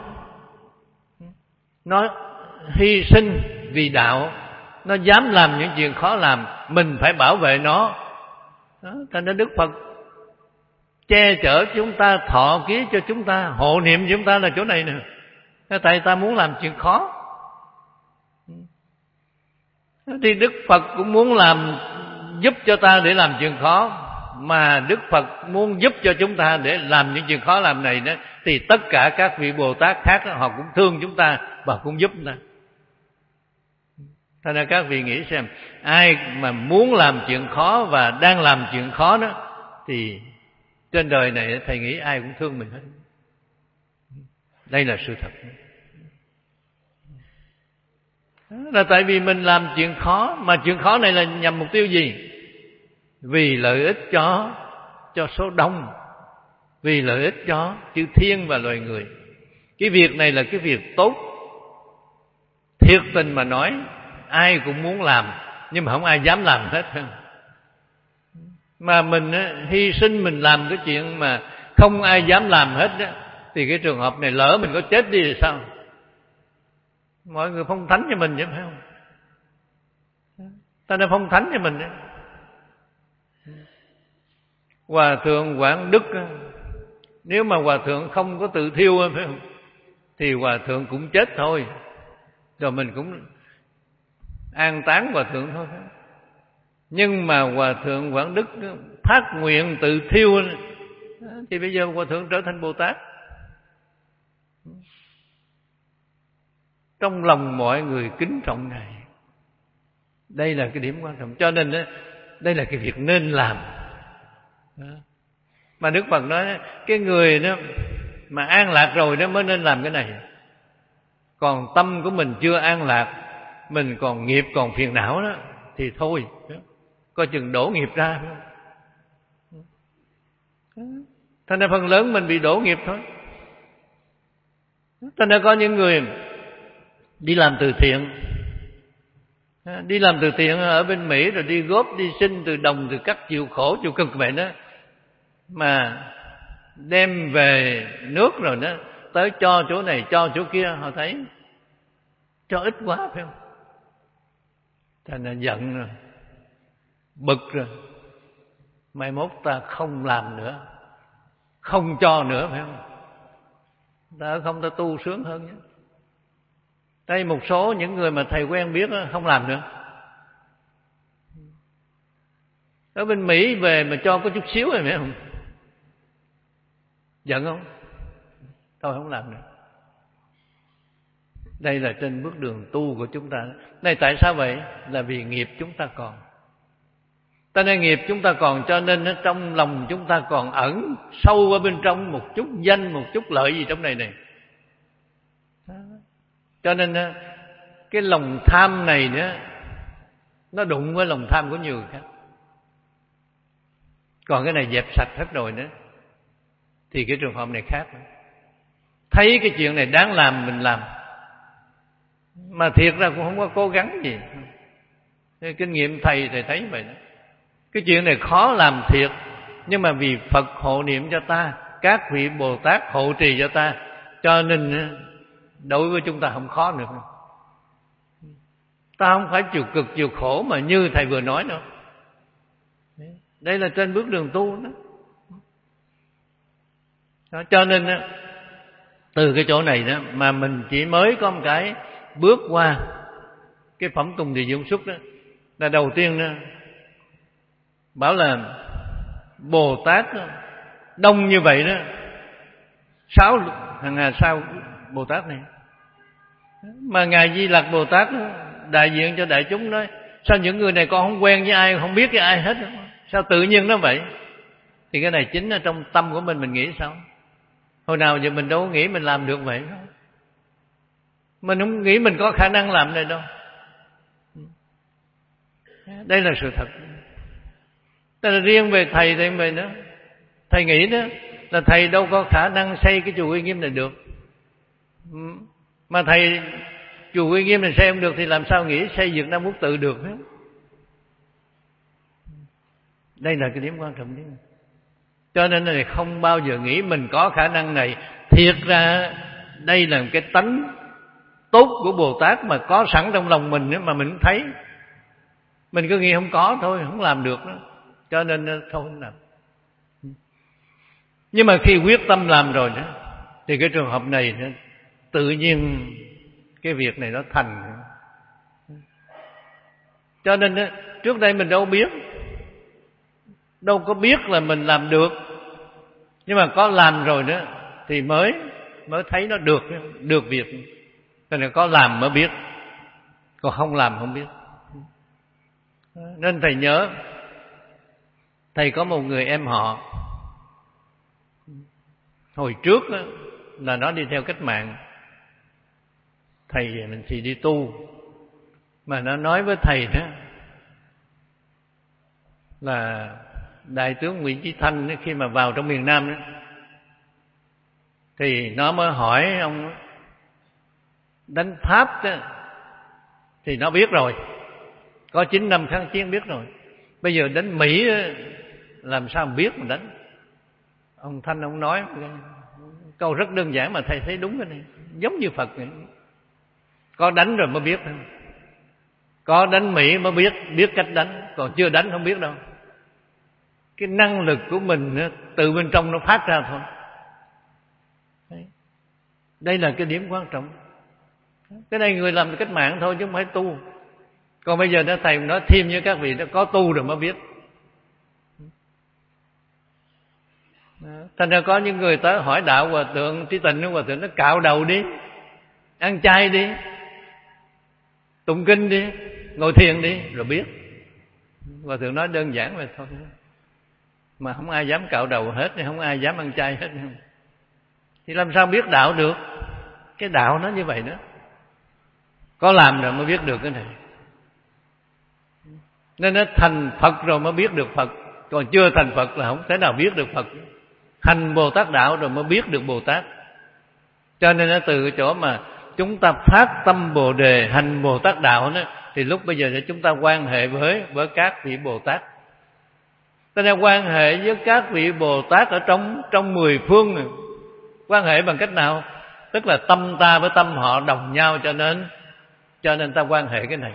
Nó hy sinh vì đạo, nó dám làm những chuyện khó làm, mình phải bảo vệ nó. Đó, thành ra Đức Phật che chở chúng ta, thọ ký cho chúng ta, hộ niệm chúng ta là chỗ này nè. Tại ta muốn làm chuyện khó, thì Đức Phật cũng muốn làm giúp cho ta để làm chuyện khó. Mà Đức Phật muốn giúp cho chúng ta để làm những chuyện khó làm này đó, thì tất cả các vị Bồ Tát khác đó, họ cũng thương chúng ta và cũng giúp chúng ta. Thành ra các vị nghĩ xem, ai mà muốn làm chuyện khó và đang làm chuyện khó đó, thì trên đời này thầy nghĩ ai cũng thương mình hết. Đây là sự thật. Đó là tại vì mình làm chuyện khó, mà chuyện khó này là nhằm mục tiêu gì? Vì lợi ích cho cho số đông, vì lợi ích cho chư thiên và loài người. Cái việc này là cái việc tốt. Thiệt tình mà nói, ai cũng muốn làm, nhưng mà không ai dám làm hết. Mà mình hy sinh mình làm cái chuyện mà không ai dám làm hết đó, thì cái trường hợp này lỡ mình có chết đi thì sao? Mọi người phong thánh cho mình chứ, phải không? Ta đã phong thánh cho mình đó. Hòa thượng Quảng Đức, nếu mà hòa thượng không có tự thiêu, phải không, thì hòa thượng cũng chết thôi, rồi mình cũng an táng hòa thượng thôi. Nhưng mà hòa thượng Quảng Đức phát nguyện tự thiêu, thì bây giờ hòa thượng trở thành Bồ Tát. Trong lòng mọi người kính trọng Ngài. Đây là cái điểm quan trọng. Cho nên đây là cái việc nên làm. Mà Đức Phật nói cái người đó mà an lạc rồi đó mới nên làm cái này. Còn tâm của mình chưa an lạc, mình còn nghiệp còn phiền não đó, thì thôi, coi chừng đổ nghiệp ra. Thành ra phần lớn mình bị đổ nghiệp thôi. Thành ra có những người đi làm từ thiện, đi làm từ thiện ở bên Mỹ, rồi đi góp, đi xin từ đồng, từ cắt, chịu khổ, chịu cực vậy đó, mà đem về nước rồi đó, tới cho chỗ này, cho chỗ kia, họ thấy cho ít quá, phải không? Thành ra giận rồi, bực rồi, mai mốt ta không làm nữa, không cho nữa, phải không? Ta không ta tu sướng hơn nhé. Đây một số những người mà thầy quen biết đó, không làm nữa. Ở bên Mỹ về mà cho có chút xíu rồi, phải không? Giận không? Thôi không làm nữa. Đây là trên bước đường tu của chúng ta. Này tại sao vậy? Là vì nghiệp chúng ta còn. Ta nên nghiệp chúng ta còn, cho nên ở trong lòng chúng ta còn ẩn sâu ở bên trong một chút danh, một chút lợi gì trong này này. Cho nên cái lòng tham này nữa, nó đụng với lòng tham của nhiều người khác. Còn cái này dẹp sạch hết rồi nữa, thì cái trường hợp này khác. Thấy cái chuyện này đáng làm mình làm, mà thiệt ra cũng không có cố gắng gì. Cái kinh nghiệm thầy thầy thấy vậy đó. Cái chuyện này khó làm thiệt, nhưng mà vì Phật hộ niệm cho ta, các vị Bồ Tát hộ trì cho ta, cho nên đối với chúng ta không khó nữa. Ta không phải chịu cực chịu khổ mà như thầy vừa nói đâu. Đây là trên bước đường tu đó. Đó, cho nên đó, từ cái chỗ này đó mà mình chỉ mới có một cái bước qua cái phẩm tùng địa dụng xúc đó, là đầu tiên đó bảo là Bồ Tát đó, đông như vậy đó, sáu hàng hà sao Bồ Tát này, mà ngài Di Lặc Bồ Tát đó, đại diện cho đại chúng nói sao những người này con không quen với ai, không biết với ai hết, sao tự nhiên nó vậy? Thì cái này chính là trong tâm của mình, mình nghĩ sao? Hồi nào giờ mình đâu có nghĩ mình làm được vậy đâu. Mình không nghĩ mình có khả năng làm này đâu. Đây là sự thật. Tức là riêng về thầy thì vậy nữa. Thầy nghĩ đó là thầy đâu có khả năng xây cái chùa Uy Nghiêm này được. Mà thầy chùa Uy Nghiêm này xây không được thì làm sao nghĩ xây Việt Nam Quốc Tự được hết. Đây là cái điểm quan trọng nhất. Cho nên là không bao giờ nghĩ mình có khả năng này. Thiệt ra đây là cái tánh tốt của Bồ Tát mà có sẵn trong lòng mình mà mình không thấy. Mình cứ nghĩ không có thôi, không làm được đó. Cho nên thôi không làm. Nhưng mà khi quyết tâm làm rồi đó, thì cái trường hợp này đó, tự nhiên cái việc này nó thành. Cho nên đó, trước đây mình đâu biết, đâu có biết là mình làm được. Nhưng mà có làm rồi đó thì mới mới thấy nó được được việc. Cho nên có làm mới biết, còn không làm không biết. Nên thầy nhớ, thầy có một người em họ hồi trước đó, là nó đi theo cách mạng. Thầy mình thì đi tu, mà nó nói với thầy đó là Đại tướng Nguyễn Chí Thanh đó, khi mà vào trong miền Nam đó, thì nó mới hỏi ông đánh Pháp đó, thì nó biết rồi, có chín năm kháng chiến biết rồi. Bây giờ đánh Mỹ đó, làm sao mà biết mà đánh. Ông Thanh ông nói câu rất đơn giản mà thầy thấy đúng cái này, giống như Phật này. Có đánh rồi mới biết thôi. Có đánh Mỹ mới biết biết cách đánh, còn chưa đánh không biết đâu. Cái năng lực của mình từ bên trong nó phát ra thôi. Đây là cái điểm quan trọng. Cái này người làm cách mạng thôi chứ không phải tu. Còn bây giờ đó thầy nói thêm với các vị, nó có tu rồi mới biết. Thành ra có những người tới hỏi đạo Hòa Thượng Trí Tịnh, Hòa Thượng nó cạo đầu đi, ăn chay đi, tụng kinh đi, ngồi thiền đi rồi biết. Hòa Thượng nói đơn giản vậy thôi, mà không ai dám cạo đầu hết, không ai dám ăn chay hết. Thì làm sao biết đạo được? Cái đạo nó như vậy đó, có làm rồi mới biết được cái này. Nên nó thành Phật rồi mới biết được Phật, còn chưa thành Phật là không thể nào biết được Phật. Hành Bồ Tát đạo rồi mới biết được Bồ Tát. Cho nên nó từ cái chỗ mà chúng ta phát tâm Bồ Đề hành Bồ Tát đạo đó, thì lúc bây giờ thì chúng ta quan hệ với với các vị Bồ Tát. Ta nên quan hệ với các vị Bồ Tát ở trong trong mười phương này. Quan hệ bằng cách nào? Tức là tâm ta với tâm họ đồng nhau, cho nên cho nên ta quan hệ cái này.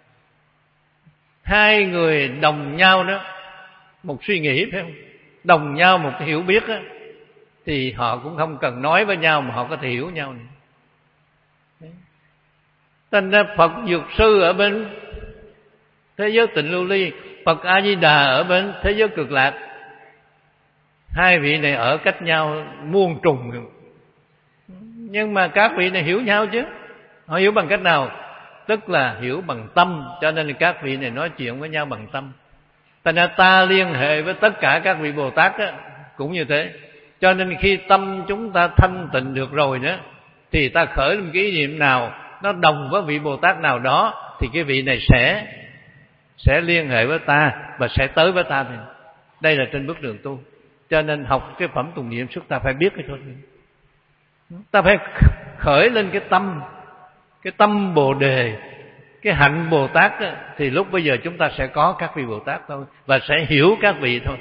Hai người đồng nhau đó, một suy nghĩ phải không? Đồng nhau một cái hiểu biết đó, thì họ cũng không cần nói với nhau mà họ có thể hiểu nhau này. Thành ra Phật Dược Sư ở bên thế giới Tịnh Lưu Ly, Phật A Di Đà ở bên thế giới Cực Lạc. Hai vị này ở cách nhau muôn trùng, nhưng mà các vị này hiểu nhau chứ. Họ hiểu bằng cách nào? Tức là hiểu bằng tâm, cho nên các vị này nói chuyện với nhau bằng tâm. Thành ra ta liên hệ với tất cả các vị Bồ Tát đó, cũng như thế. Cho nên khi tâm chúng ta thanh tịnh được rồi đó, thì ta khởi một cái ý niệm nào nó đồng với vị Bồ Tát nào đó, thì cái vị này sẽ sẽ liên hệ với ta và sẽ tới với ta. Đây là trên bước đường tu. Cho nên học cái phẩm tùng niệm suốt ta phải biết cái thôi. Ta phải khởi lên cái tâm, cái tâm Bồ Đề, cái hạnh Bồ Tát đó, thì lúc bây giờ chúng ta sẽ có các vị Bồ Tát thôi, và sẽ hiểu các vị thôi.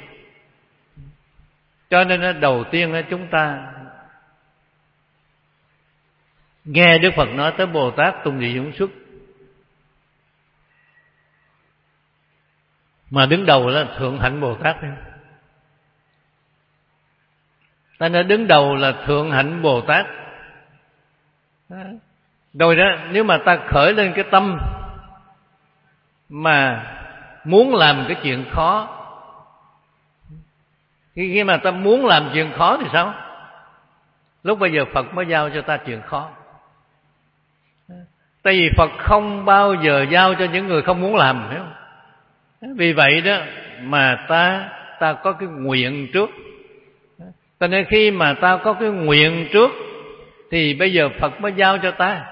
Cho nên đầu tiên chúng ta nghe Đức Phật nói tới Bồ Tát tùng niệm dũng xuất, mà đứng đầu là Thượng Hạnh Bồ Tát. Ta nói đứng đầu là Thượng Hạnh Bồ Tát. Rồi đó, nếu mà ta khởi lên cái tâm mà muốn làm cái chuyện khó, khi mà ta muốn làm chuyện khó thì sao? Lúc bây giờ Phật mới giao cho ta chuyện khó. Tại vì Phật không bao giờ giao cho những người không muốn làm, phải không? Vì vậy đó mà ta ta có cái nguyện trước. Cho nên khi mà ta có cái nguyện trước thì bây giờ Phật mới giao cho ta.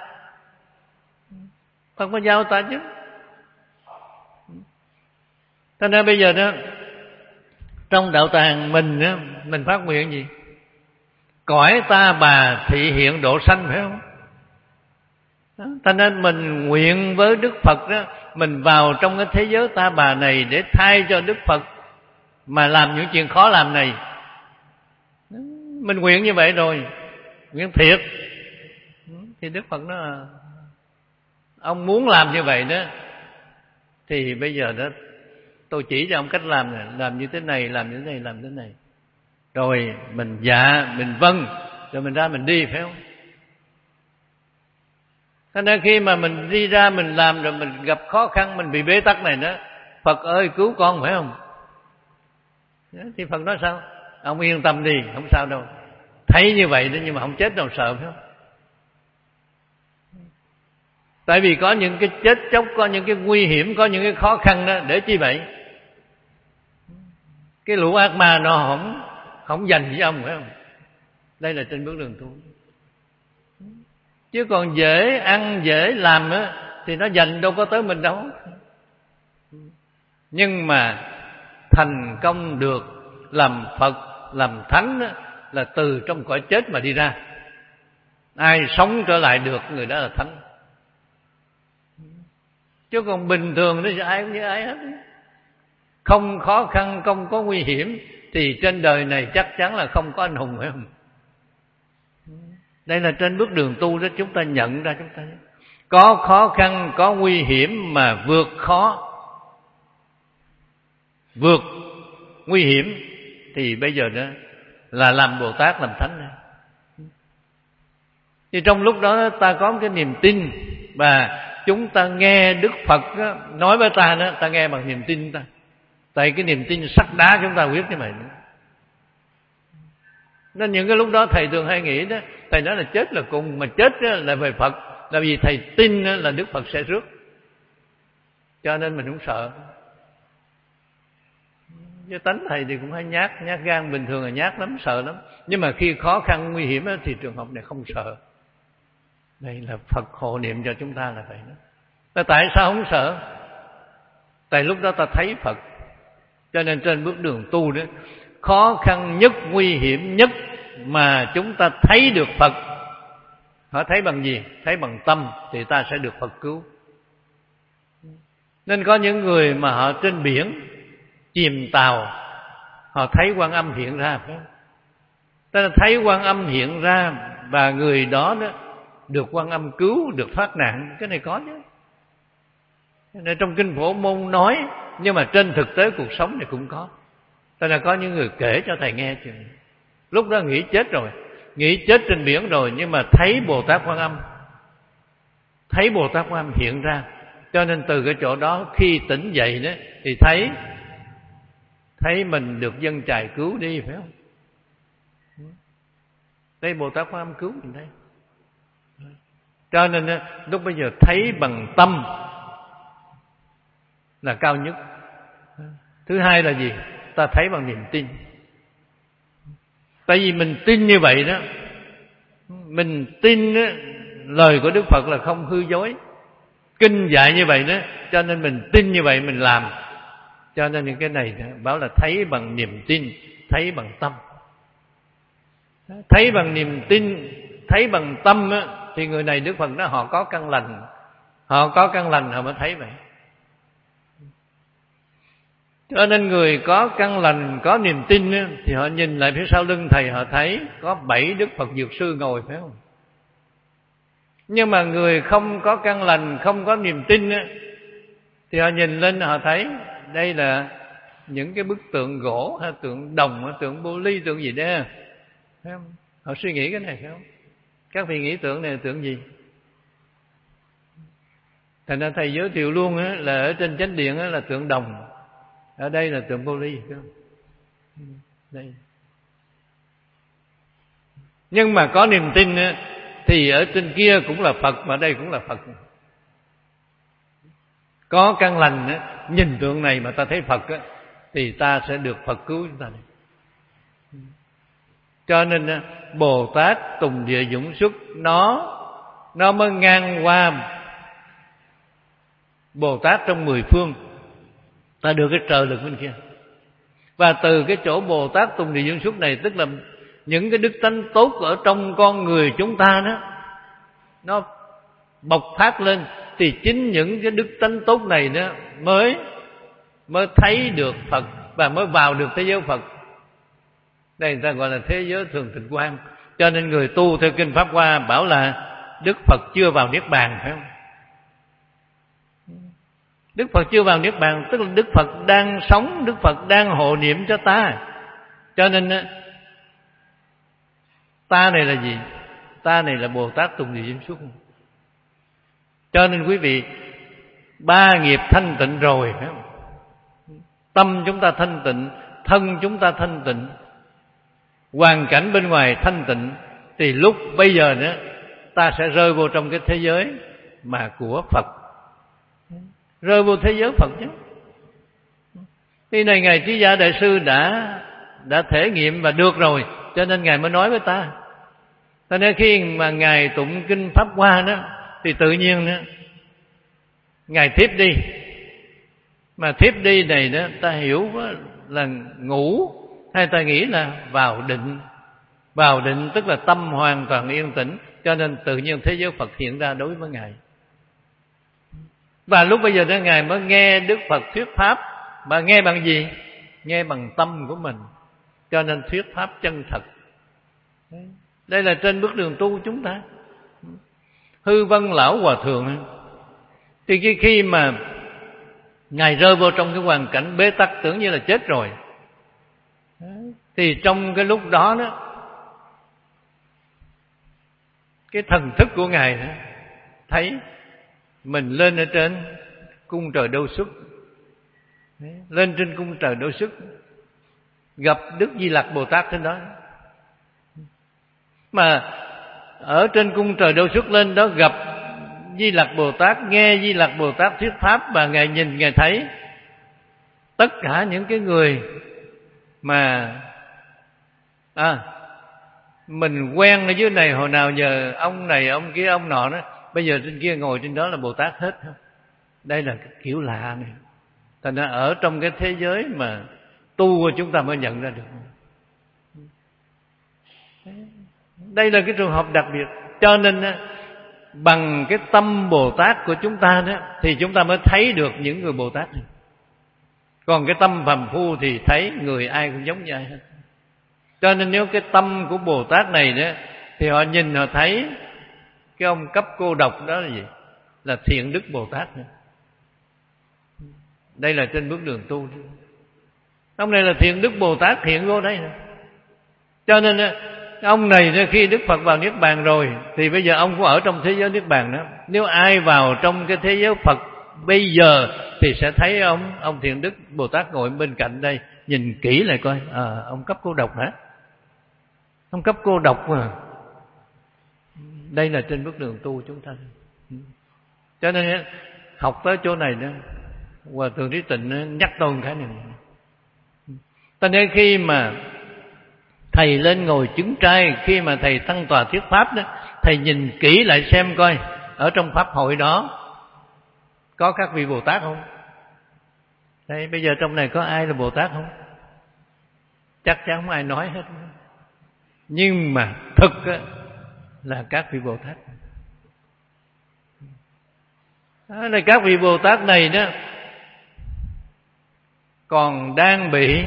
Phật mới giao ta chứ. Cho nên bây giờ đó Trong đạo tràng mình á, mình phát nguyện gì? Cõi ta bà thị hiện độ sanh, phải không? Đó. Cho nên mình nguyện với Đức Phật đó, mình vào trong cái thế giới ta bà này để thay cho Đức Phật mà làm những chuyện khó làm này. Đó. Mình nguyện như vậy rồi, nguyện thiệt. Thì Đức Phật nói ông muốn làm như vậy đó, thì bây giờ đó tôi chỉ cho ông cách làm này, làm như thế này, làm như thế này, làm như thế này. Rồi mình dạ, mình vâng, rồi mình ra mình đi, phải không? Cho nên khi mà mình đi ra mình làm rồi mình gặp khó khăn, mình bị bế tắc này đó, Phật ơi cứu con, phải không? Thì Phật nói sao? Ông yên tâm đi, không sao đâu. Thấy như vậy đó nhưng mà không chết đâu, sợ, phải không? Tại vì có những cái chết chóc, có những cái nguy hiểm, có những cái khó khăn đó, để chi vậy? Cái lũ ác ma nó không không dành với ông, phải không? Đây là trên bước đường tu. Chứ còn dễ ăn dễ làm á thì nó dành đâu có tới mình đâu. Nhưng mà thành công được làm Phật, làm Thánh á, là từ trong cõi chết mà đi ra. Ai sống trở lại được người đó là Thánh. Chứ còn bình thường thì ai cũng như ai hết. Không khó khăn, không có nguy hiểm thì trên đời này chắc chắn là không có anh hùng, phải không? Đây là trên bước đường tu đó, chúng ta nhận ra, chúng ta có khó khăn, có nguy hiểm mà vượt khó, vượt nguy hiểm thì bây giờ đó là làm Bồ Tát, làm Thánh này. Thì trong lúc đó ta có một cái niềm tin và chúng ta nghe Đức Phật đó, nói với ta đó, ta nghe bằng niềm tin ta. Tại cái niềm tin sắt đá chúng ta quyết như vậy nữa. Nên những cái lúc đó thầy thường hay nghĩ đó, thầy nói là chết là cùng, mà chết là về Phật, là vì thầy tin là Đức Phật sẽ rước. Cho nên mình không sợ. Với tánh thầy thì cũng hay nhát, nhát gan, bình thường là nhát lắm, sợ lắm. Nhưng mà khi khó khăn nguy hiểm thì trường hợp này không sợ. Đây là Phật hộ niệm cho chúng ta là vậy đó. Là tại sao không sợ? Tại lúc đó ta thấy Phật. Cho nên trên bước đường tu đó, khó khăn nhất, nguy hiểm nhất mà chúng ta thấy được Phật. Họ thấy bằng gì? Thấy bằng tâm thì ta sẽ được Phật cứu. Nên có những người mà họ trên biển chìm tàu, họ thấy Quan Âm hiện ra, phải không? Ta thấy Quan Âm hiện ra và người đó đó được Quan Âm cứu, được thoát nạn. Cái này có chứ. Nên trong Kinh Phổ Môn nói, nhưng mà trên thực tế cuộc sống này cũng có. Tức là có những người kể cho thầy nghe chuyện. Lúc đó nghĩ chết rồi, nghĩ chết trên biển rồi, nhưng mà thấy Bồ Tát Quan Âm, thấy Bồ Tát Quan Âm hiện ra. Cho nên từ cái chỗ đó khi tỉnh dậy đó thì thấy thấy mình được dân chài cứu đi, phải không? Đây Bồ Tát Quan Âm cứu mình đây. Cho nên lúc bây giờ thấy bằng tâm là cao nhất. Thứ hai là gì? Ta thấy bằng niềm tin. Tại vì mình tin như vậy đó, mình tin đó, lời của Đức Phật là không hư dối, kinh dạy như vậy đó, cho nên mình tin như vậy mình làm. Cho nên những cái này đó, bảo là thấy bằng niềm tin, thấy bằng tâm. Thấy bằng niềm tin, thấy bằng tâm đó, thì người này Đức Phật nói họ có căn lành. Họ có căn lành họ mới thấy vậy. Cho nên người có căn lành, có niềm tin á, thì họ nhìn lại phía sau lưng thầy, họ thấy có bảy Đức Phật Dược Sư ngồi, phải không? Nhưng mà người không có căn lành, không có niềm tin á, thì họ nhìn lên họ thấy đây là những cái bức tượng gỗ hay tượng đồng hay tượng bô ly, tượng gì đó, phải không? Họ suy nghĩ cái này, phải không? Các vị nghĩ tượng này là tượng gì? Thành ra thầy giới thiệu luôn á, là ở trên chánh điện á, là tượng đồng, ở đây là tượng bô ly, phải không? Đây. Nhưng mà có niềm tin á, thì ở trên kia cũng là Phật, mà ở đây cũng là Phật. Có căn lành á, nhìn tượng này mà ta thấy Phật á, thì ta sẽ được Phật cứu chúng ta này. Cho nên á, Bồ Tát Tùng Địa Dũng Xuất nó nó mới ngang qua Bồ Tát trong mười phương, ta được cái trợ lực bên kia. Và từ cái chỗ Bồ Tát Tùng Địa Dương Xuất này, tức là những cái đức tánh tốt ở trong con người chúng ta đó, nó bộc phát lên, thì chính những cái đức tánh tốt này đó mới mới thấy được Phật và mới vào được thế giới Phật. Đây người ta gọi là thế giới thường tịch quan. Cho nên người tu theo kinh Pháp Hoa bảo là Đức Phật chưa vào Niết Bàn, phải không? Đức Phật chưa vào Niết Bàn, tức là Đức Phật đang sống, Đức Phật đang hộ niệm cho ta. Cho nên ta này là gì? Ta này là Bồ Tát Tùng Địa Dương Xuất. Cho nên quý vị, ba nghiệp thanh tịnh rồi, phải không? Tâm chúng ta thanh tịnh, thân chúng ta thanh tịnh, hoàn cảnh bên ngoài thanh tịnh, thì lúc bây giờ nữa ta sẽ rơi vô trong cái thế giới mà của Phật, rơi vô thế giới Phật chứ. Khi này Ngài Trí Giả Đại Sư đã đã thể nghiệm và được rồi, cho nên Ngài mới nói với ta. Cho nên khi mà Ngài tụng kinh Pháp Hoa đó, thì tự nhiên đó, Ngài thiếp đi. Mà thiếp đi này đó, ta hiểu là ngủ, hay ta nghĩ là vào định. Vào định tức là tâm hoàn toàn yên tĩnh, cho nên tự nhiên thế giới Phật hiện ra đối với Ngài. Và lúc bây giờ đó Ngài mới nghe Đức Phật thuyết Pháp. Mà nghe bằng gì? Nghe bằng tâm của mình, cho nên thuyết Pháp chân thật. Đây là trên bước đường tu chúng ta. Hư Vân Lão Hòa Thượng thì khi mà Ngài rơi vô trong cái hoàn cảnh bế tắc, tưởng như là chết rồi, thì trong cái lúc đó đó, cái thần thức của Ngài đó, thấy mình lên ở trên cung trời Đâu Xuất, lên trên cung trời Đâu Xuất, gặp Đức Di Lặc Bồ Tát trên đó. Mà ở trên cung trời Đâu Xuất lên đó gặp Di Lặc Bồ Tát, nghe Di Lặc Bồ Tát thuyết Pháp, và Ngài nhìn, Ngài thấy tất cả những cái người mà à, mình quen ở dưới này hồi nào giờ, ông này, ông kia, ông nọ đó, bây giờ trên kia ngồi trên đó là Bồ Tát hết. Đây là cái kiểu lạ này. Thành ra ở trong cái thế giới mà tu của chúng ta mới nhận ra được. Đây là cái trường hợp đặc biệt. Cho nên bằng cái tâm Bồ Tát của chúng ta đó, thì chúng ta mới thấy được những người Bồ Tát này. Còn cái tâm phàm phu thì thấy người ai cũng giống như ai hết. Cho nên nếu cái tâm của Bồ Tát này đó, thì họ nhìn họ thấy cái ông cấp cô độc đó là gì? Là Thiện Đức Bồ Tát nữa. Đây là trên bước đường tu. Ông này là Thiện Đức Bồ Tát hiện vô đây. Cho nên ông này khi Đức Phật vào Niết Bàn rồi, thì bây giờ ông cũng ở trong thế giới Niết Bàn đó. Nếu ai vào trong cái thế giới Phật bây giờ thì sẽ thấy ông ông Thiện Đức Bồ Tát ngồi bên cạnh đây, nhìn kỹ lại coi, à, ông cấp cô độc hả? Ông cấp cô độc mà. Đây là trên bước đường tu chúng ta. Cho nên học tới chỗ này đó, Hòa Thượng Trí Tịnh nhắc tôi cái này. Cho nên khi mà thầy lên ngồi chứng trai, khi mà thầy tăng tòa thuyết Pháp đó, thầy nhìn kỹ lại xem coi ở trong Pháp hội đó có các vị Bồ Tát không? Đây, bây giờ trong này có ai là Bồ Tát không? Chắc chắn không ai nói hết. Nhưng mà thực á, là các vị Bồ Tát. Đó là các vị Bồ Tát này đó còn đang bị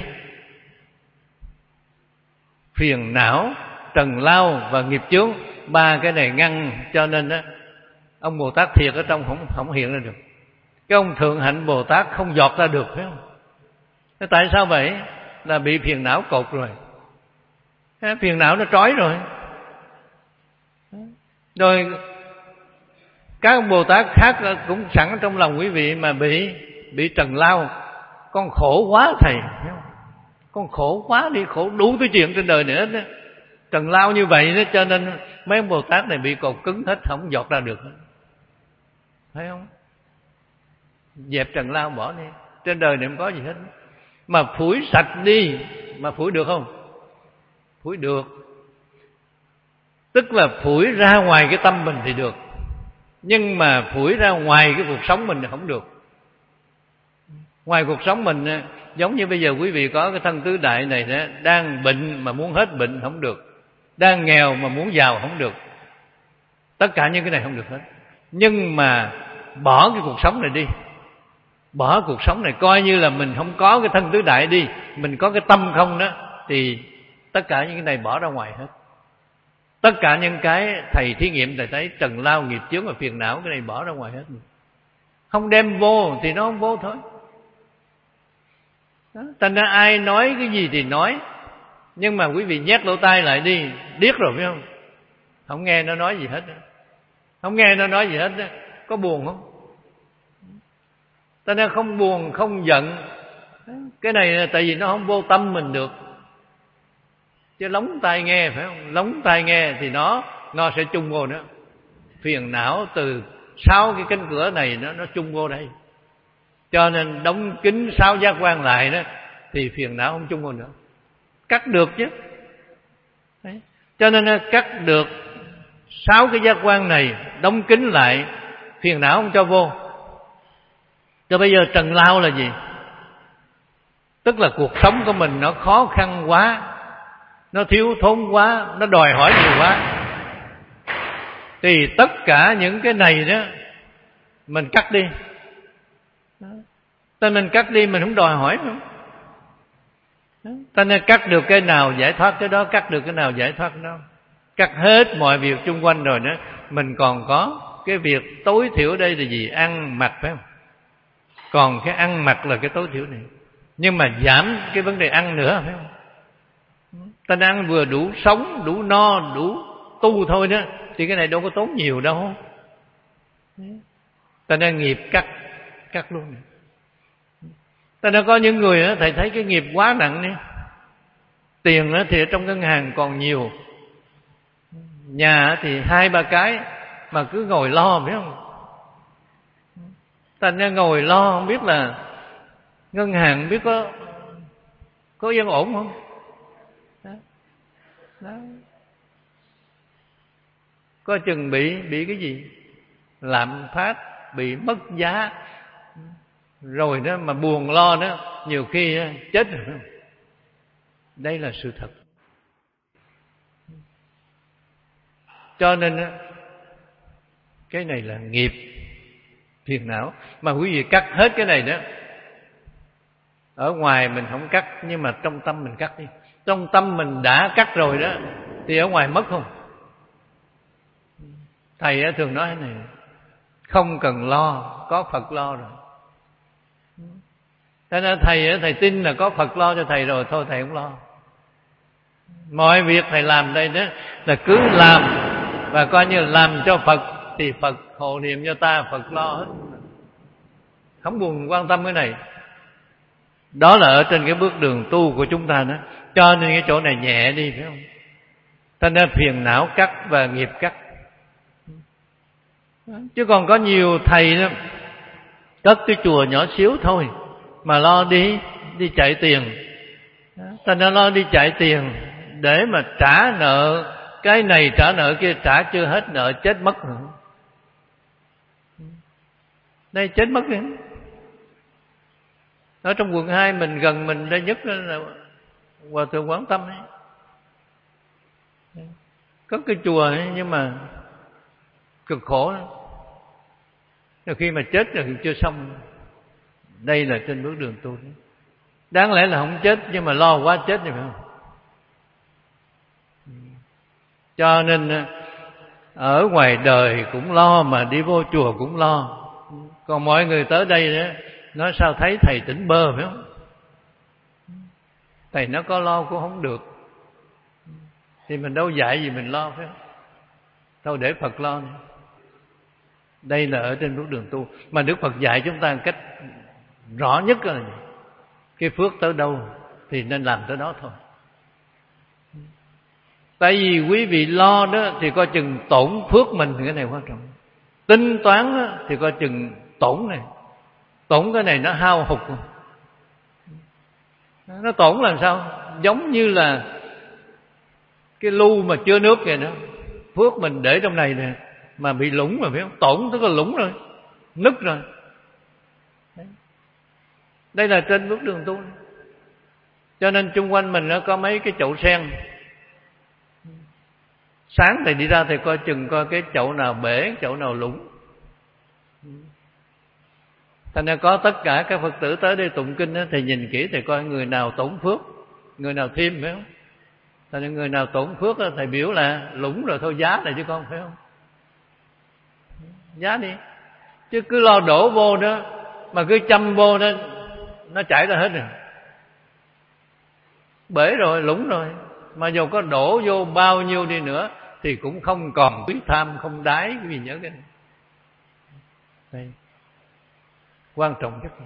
phiền não, trần lao và nghiệp chướng, ba cái này ngăn, cho nên đó ông Bồ Tát thiệt ở trong không không hiện ra được. Cái ông Thượng Hạnh Bồ Tát không dọt ra được, phải không? Thế tại sao vậy? Là bị phiền não cột rồi. Cái phiền não nó trói rồi. Rồi các ông Bồ Tát khác cũng sẵn trong lòng quý vị mà bị bị trần lao. Con khổ quá thầy, con khổ quá đi, khổ đủ cái chuyện trên đời nữa đó. Trần lao như vậy đó, cho nên mấy ông Bồ Tát này bị cột cứng hết, không dọt ra được. Thấy không? Dẹp trần lao bỏ đi. Trên đời này không có gì hết. Mà phủi sạch đi. Mà phủi được không? Phủi được. Tức là phủi ra ngoài cái tâm mình thì được, nhưng mà phủi ra ngoài cái cuộc sống mình thì không được. Ngoài cuộc sống mình Giống như bây giờ quý vị có cái thân tứ đại này đó, đang bệnh mà muốn hết bệnh không được, đang nghèo mà muốn giàu không được. Tất cả những cái này không được hết. Nhưng mà bỏ cái cuộc sống này đi, bỏ cuộc sống này, coi như là mình không có cái thân tứ đại đi, mình có cái tâm không đó, thì tất cả những cái này bỏ ra ngoài hết. Tất cả những cái thầy thí nghiệm thầy thấy trần lao nghiệp chướng và phiền não, cái này bỏ ra ngoài hết. Không đem vô thì nó không vô thôi. Thành ra ai nói cái gì thì nói, nhưng mà quý vị nhét lỗ tai lại đi, điếc rồi phải không? Không nghe nó nói gì hết. Không nghe nó nói gì hết. Có buồn không? Ta nên không buồn, không giận. Cái này là tại vì nó không vô tâm mình được. Chứ lóng tai nghe phải không? Lóng tai nghe thì nó nó sẽ chung vô nữa. Phiền não từ sáu cái cánh cửa này nó nó chung vô đây. Cho nên đóng kín sáu giác quan lại đó thì phiền não không chung vô nữa. Cắt được chứ. Đấy. Cho nên cắt được sáu cái giác quan này, đóng kín lại, phiền não không cho vô. Cho bây giờ trần lao là gì? Tức là cuộc sống của mình nó khó khăn quá, nó thiếu thốn quá, nó đòi hỏi nhiều quá, thì tất cả những cái này đó mình cắt đi. Tên mình cắt đi, mình không đòi hỏi nữa. Ta nên cắt được cái nào giải thoát cái đó, cắt được cái nào giải thoát cái đó. Cắt hết mọi việc chung quanh rồi đó, mình còn có cái việc tối thiểu đây là gì? Ăn mặc phải không? Còn cái ăn mặc là cái tối thiểu này. Nhưng mà giảm cái vấn đề ăn nữa phải không? Ta nên ăn vừa đủ sống, đủ no, đủ tu thôi đó, thì cái này đâu có tốn nhiều đâu. Ta nên nghiệp cắt, cắt luôn. Ta nên có những người đó, thầy thấy cái nghiệp quá nặng đi. Tiền đó thì ở trong ngân hàng còn nhiều, nhà thì hai ba cái mà cứ ngồi lo phải không? Ta nên ngồi lo không biết là ngân hàng không biết có có yên ổn không? Đó. Đó. Có chừng bị bị cái gì lạm phát, bị mất giá rồi đó, mà buồn lo đó, nhiều khi chết rồi. Đây là sự thật. Cho nên cái này là nghiệp phiền não. Mà quý vị cắt hết cái này đó, ở ngoài mình không cắt, nhưng mà trong tâm mình cắt đi. Trong tâm mình đã cắt rồi đó, thì ở ngoài mất không? Thầy thường nói thế này, không cần lo, có Phật lo rồi. Thế nên thầy thầy tin là có Phật lo cho thầy rồi, thôi thầy không lo. Mọi việc thầy làm đây đó là cứ làm, và coi như làm cho Phật, thì Phật hộ niệm cho ta, Phật lo hết. Không buồn quan tâm cái này. Đó là ở trên cái bước đường tu của chúng ta đó. Cho nên cái chỗ này nhẹ đi phải không? Thế nên phiền não cắt và nghiệp cắt. Chứ còn có nhiều thầy đó, cất cái chùa nhỏ xíu thôi mà lo đi đi chạy tiền. Ta nên lo đi chạy tiền để mà trả nợ cái này, trả nợ kia, trả chưa hết nợ chết mất nữa. Đây chết mất nữa. Ở trong quận hai mình, gần mình đây nhất là Hòa Thượng Quán Tâm ấy. Có cái chùa ấy, nhưng mà cực khổ lắm. Rồi khi mà chết rồi chưa xong. Đây là trên bước đường tu đấy. Đáng lẽ là không chết, nhưng mà lo quá chết rồi phải không? Cho nên ở ngoài đời cũng lo, mà đi vô chùa cũng lo. Còn mọi người tới đây đó, nói sao thấy thầy tỉnh bơ phải không? Thầy nó có lo cũng không được, thì mình đâu dạy gì mình lo phải không? Thôi để Phật lo nữa. Đây là ở trên bước đường tu. Mà Đức Phật dạy chúng ta cách rõ nhất là cái phước tới đâu thì nên làm tới đó thôi. Tại vì quý vị lo đó thì coi chừng tổn phước mình, thì cái này quan trọng. Tính toán đó thì coi chừng tổn này. Tổn cái này nó hao hụt. Nó tổn làm sao? Giống như là cái lu mà chứa nước vậy đó. Phước mình để trong này nè, mà bị lủng rồi phải không? Tổn tức là lủng rồi, nứt rồi. Đấy. Đây là trên bước đường tu. Cho nên chung quanh mình nó có mấy cái chậu sen. Sáng thầy đi ra thầy coi chừng coi cái chậu nào bể, chậu nào lủng. Thành ra có tất cả các Phật tử tới đây tụng kinh đó, thầy nhìn kỹ thầy coi người nào tổn phước, người nào thêm, phải không? Thành ra người nào tổn phước đó, thầy biểu là lủng rồi thôi giá này chứ con, phải không? Giá đi. Chứ cứ lo đổ vô đó, mà cứ chăm vô đó, nó chảy ra hết rồi. Bể rồi, lủng rồi. Mà dù có đổ vô bao nhiêu đi nữa thì cũng không còn quý tham, không đái cái gì nhớ cái này. Đây. Quan trọng nhất.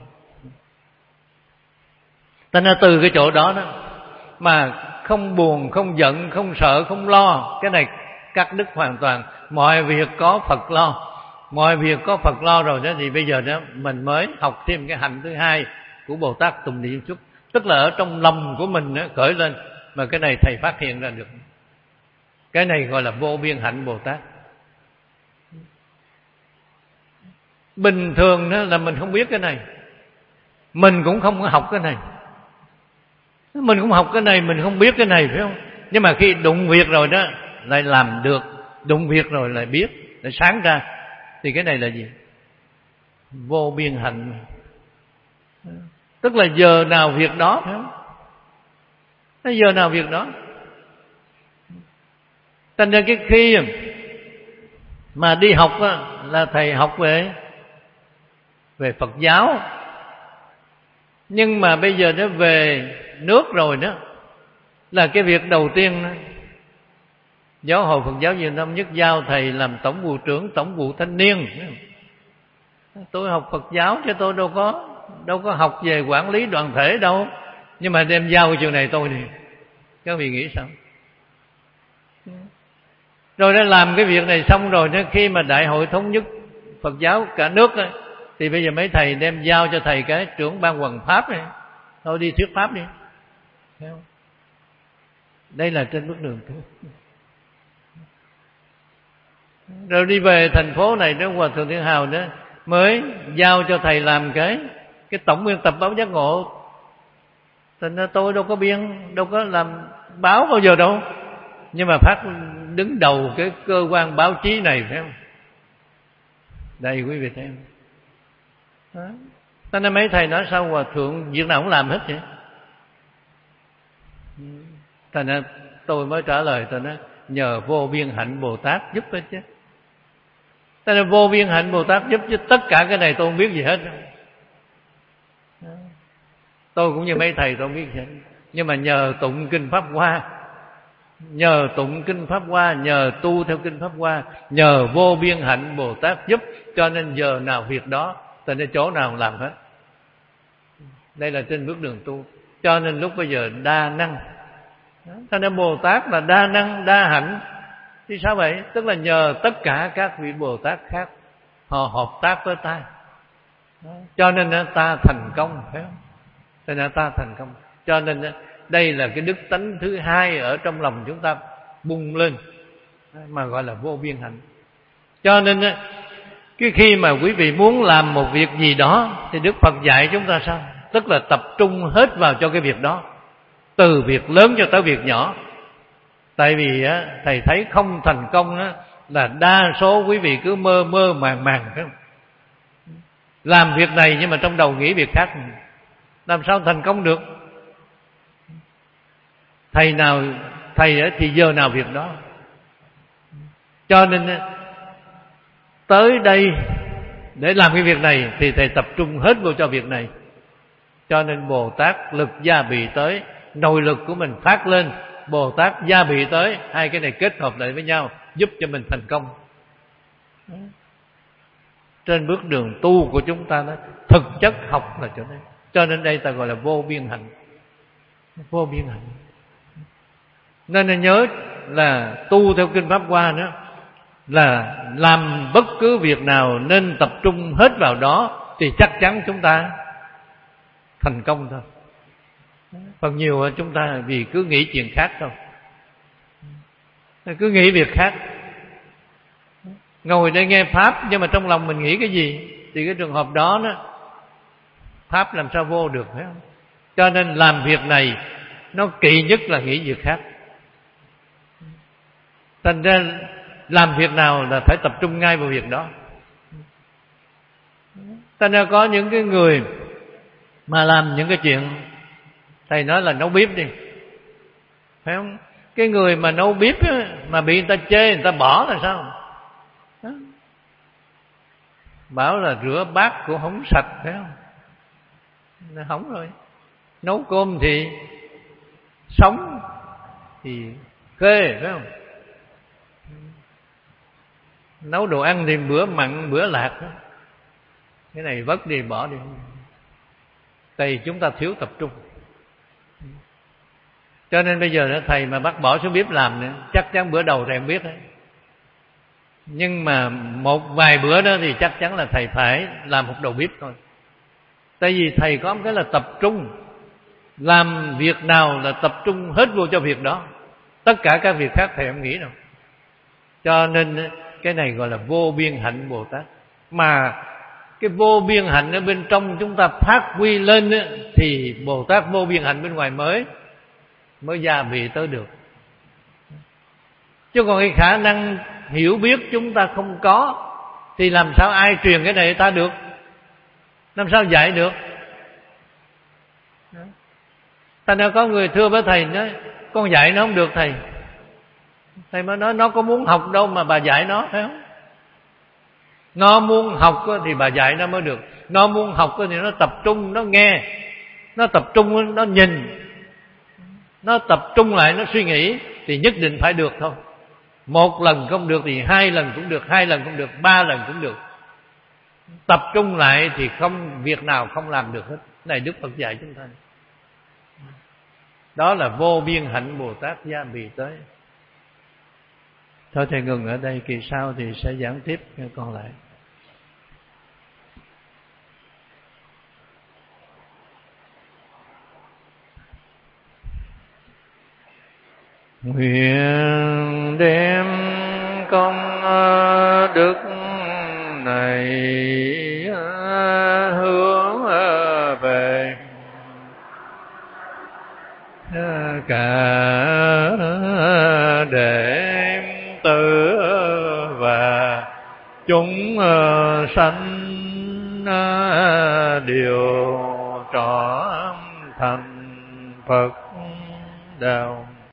Ta nên từ cái chỗ đó đó mà không buồn, không giận, không sợ, không lo. Cái này cắt đứt hoàn toàn. Mọi việc có Phật lo. Mọi việc có Phật lo rồi đó thì bây giờ đó mình mới học thêm cái hạnh thứ hai của Bồ Tát Tùng Niệm Xúc. Tức là ở trong lòng của mình đó, khởi lên. Mà cái này thầy phát hiện ra được. Cái này gọi là vô biên hạnh Bồ Tát. Bình thường đó là mình không biết cái này. Mình cũng không có học cái này. Mình cũng học cái này, mình không biết cái này, phải không? Nhưng mà khi đụng việc rồi đó lại làm được. Đụng việc rồi lại biết, lại sáng ra. Thì cái này là gì? Vô biên hạnh. Tức là giờ nào việc đó, phải không? Giờ nào việc đó. Thành ra cái khi mà đi học á, là thầy học về về Phật giáo. Nhưng mà bây giờ nó về nước rồi đó, là cái việc đầu tiên đó, Giáo hội Phật giáo Việt Nam nhất giao thầy làm tổng vụ trưởng tổng vụ thanh niên. Tôi học Phật giáo chứ tôi đâu có đâu có học về quản lý đoàn thể đâu. Nhưng mà đem giao cái trường này tôi thì các vị nghĩ sao? Rồi đã làm cái việc này xong rồi đó, khi mà đại hội thống nhất Phật giáo cả nước đó, thì bây giờ mấy thầy đem giao cho thầy cái trưởng ban hoằng pháp này, thôi đi thuyết pháp đi. Đây là trên bước đường tu. Rồi đi về thành phố này đó, Hòa Thượng Thiên Hào đó mới giao cho thầy làm cái cái tổng biên tập báo giác ngộ. Thành ra tôi đâu có biên, đâu có làm báo bao giờ đâu. Nhưng mà phát đứng đầu cái cơ quan báo chí này, phải không? Đây quý vị thấy không? Thành ra mấy thầy nói sao Hòa Thượng việc nào cũng làm hết vậy? Thành ra tôi mới trả lời tôi nói nhờ vô biên hạnh Bồ Tát giúp hết chứ. Thành ra vô biên hạnh Bồ Tát giúp chứ tất cả cái này tôi không biết gì hết. Tôi cũng như mấy thầy tôi không biết gì hết. Nhưng mà nhờ tụng kinh Pháp Hoa, nhờ tụng kinh Pháp Hoa, nhờ tu theo kinh Pháp Hoa, nhờ vô biên hạnh Bồ Tát giúp, cho nên giờ nào việc đó, tại nên chỗ nào làm hết. Đây là trên bước đường tu. Cho nên lúc bây giờ đa năng. Cho nên Bồ Tát là đa năng, đa hạnh. Thì sao vậy? Tức là nhờ tất cả các vị Bồ Tát khác họ hợp tác với ta, cho nên ta thành công, phải không? Cho nên ta thành công. Cho nên đây là cái đức tánh thứ hai ở trong lòng chúng ta bùng lên, mà gọi là vô biên hạnh. Cho nên cái khi mà quý vị muốn làm một việc gì đó thì Đức Phật dạy chúng ta sao? Tức là tập trung hết vào cho cái việc đó, từ việc lớn cho tới việc nhỏ. Tại vì á, thầy thấy không thành công á, là đa số quý vị cứ mơ mơ màng màng, phải không? Làm việc này nhưng mà trong đầu nghĩ việc khác, làm sao thành công được? Thầy nào thầy ấy thì giờ nào việc đó. Cho nên tới đây để làm cái việc này thì thầy tập trung hết vô cho việc này. Cho nên Bồ Tát lực gia bị tới, nội lực của mình phát lên, Bồ Tát gia bị tới, hai cái này kết hợp lại với nhau giúp cho mình thành công. Trên bước đường tu của chúng ta đó, thực chất học là chỗ này. Cho nên đây ta gọi là vô biên hạnh. Vô biên hạnh. Nên là nhớ là tu theo kinh Pháp Hoa nữa, là làm bất cứ việc nào nên tập trung hết vào đó thì chắc chắn chúng ta thành công thôi. Phần nhiều chúng ta vì cứ nghĩ chuyện khác thôi, cứ nghĩ việc khác. Ngồi đây nghe Pháp nhưng mà trong lòng mình nghĩ cái gì thì cái trường hợp đó đó Pháp làm sao vô được, phải không? Cho nên làm việc này nó kỳ nhất là nghĩ việc khác. Thành ra làm việc nào là phải tập trung ngay vào việc đó. Thành ra có những cái người mà làm những cái chuyện thầy nói là nấu bếp đi, phải không? Cái người mà nấu bếp á, mà bị người ta chê, người ta bỏ là sao? Đó. Bảo là rửa bát cũng không sạch, phải không? Nó hỏng rồi. Nấu cơm thì sống thì khê, phải không? Nấu đồ ăn thì bữa mặn bữa lạc đó. Cái này vất đi, bỏ đi. Tại vì chúng ta thiếu tập trung. Cho nên bây giờ thầy mà bắt bỏ xuống bếp làm nữa, chắc chắn bữa đầu thầy không biết đấy. Nhưng mà một vài bữa đó thì chắc chắn là thầy phải làm một đầu bếp thôi. Tại vì thầy có một cái là tập trung. Làm việc nào là tập trung hết vô cho việc đó. Tất cả các việc khác thầy không nghĩ đâu. Cho nên cái này gọi là vô biên hạnh Bồ Tát. Mà cái vô biên hạnh ở bên trong chúng ta phát huy lên thì Bồ Tát vô biên hạnh bên ngoài mới mới gia bị tới được. Chứ còn cái khả năng hiểu biết chúng ta không có thì làm sao ai truyền cái này ta được? Làm sao dạy được? Thành ra có người thưa với thầy nói con dạy nó không được thầy. Thầy mới nói nó có muốn học đâu mà bà dạy nó, phải không? Nó muốn học thì bà dạy nó mới được. Nó muốn học thì nó tập trung, nó nghe. Nó tập trung, nó nhìn. Nó tập trung lại, nó suy nghĩ thì nhất định phải được thôi. Một lần không được thì hai lần cũng được, hai lần cũng được, ba lần cũng được. Tập trung lại thì không việc nào không làm được hết. Này Đức Phật dạy chúng ta. Đó là vô biên hạnh Bồ Tát gia bì tới. Thôi thầy ngừng ở đây, kỳ sau thì sẽ giảng tiếp còn lại. Nguyện đem công đức này hướng về cả đệ tử và chúng sanh đều trọn thành Phật đạo.